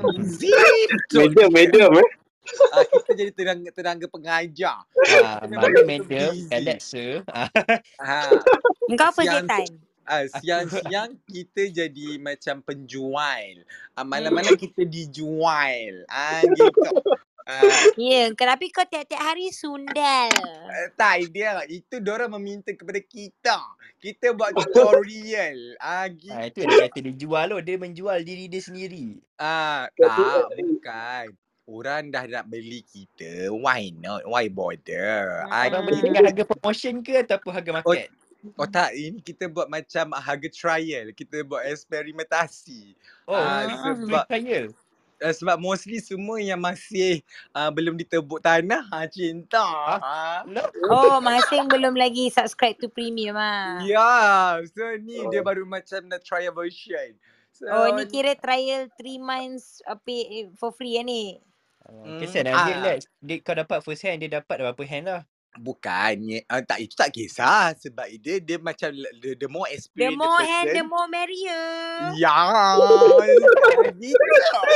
medium
kita jadi tenaga pengajar.
Mana medium, cadet sir.
Engkau apa Zetan?
Siang-siang kita jadi macam penjual. Malam-malam kita dijual. Gitu.
Ya, kenapa kau tiap-tiap hari sundal?
Tak, itu diorang meminta kepada kita. Kita buat tutorial. Gitu.
Itu dia kata dia jual loh. Dia menjual diri dia sendiri.
Tak, bukan. Orang dah nak beli kita. Why not? Why bother?
Orang beli dengan harga promotion ke ataupun harga market?
Tak, ini kita buat macam harga trial. Kita buat eksperimentasi.
Sebab trial.
Sebab mostly semua yang masih belum ditebuk tanah cinta.
Masih belum lagi subscribe to premium
Ya, so ni dia baru macam the trial version. So,
ni kira trial 3 months pay for free ni.
Kesian dia kau dapat first hand, dia dapat berapa hand lah.
Bukannya itu tak kisah sebab dia macam the more experience,
the more hand, the more merrier.
Ya, gitu.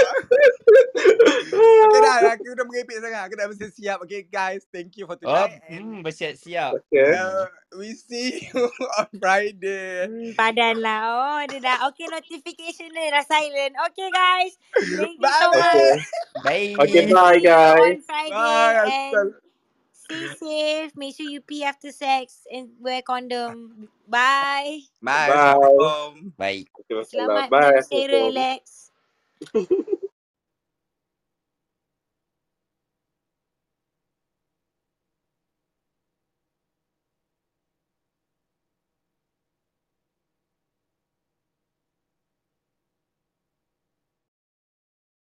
Okay dah, aku dah mengepek sangat. Aku dah bersiap. Okay guys, thank you for tonight.
Bersiap-siap.
We see you on Friday.
Padan lah. Dia dah. Okay, notification dia dah silent. Okay guys, thank you so much.
Bye.
Okay, bye guys.
On Friday and stay safe. Make sure you pee after sex and wear condom. Bye.
Bye.
Bye.
Selamat bersera, Alex.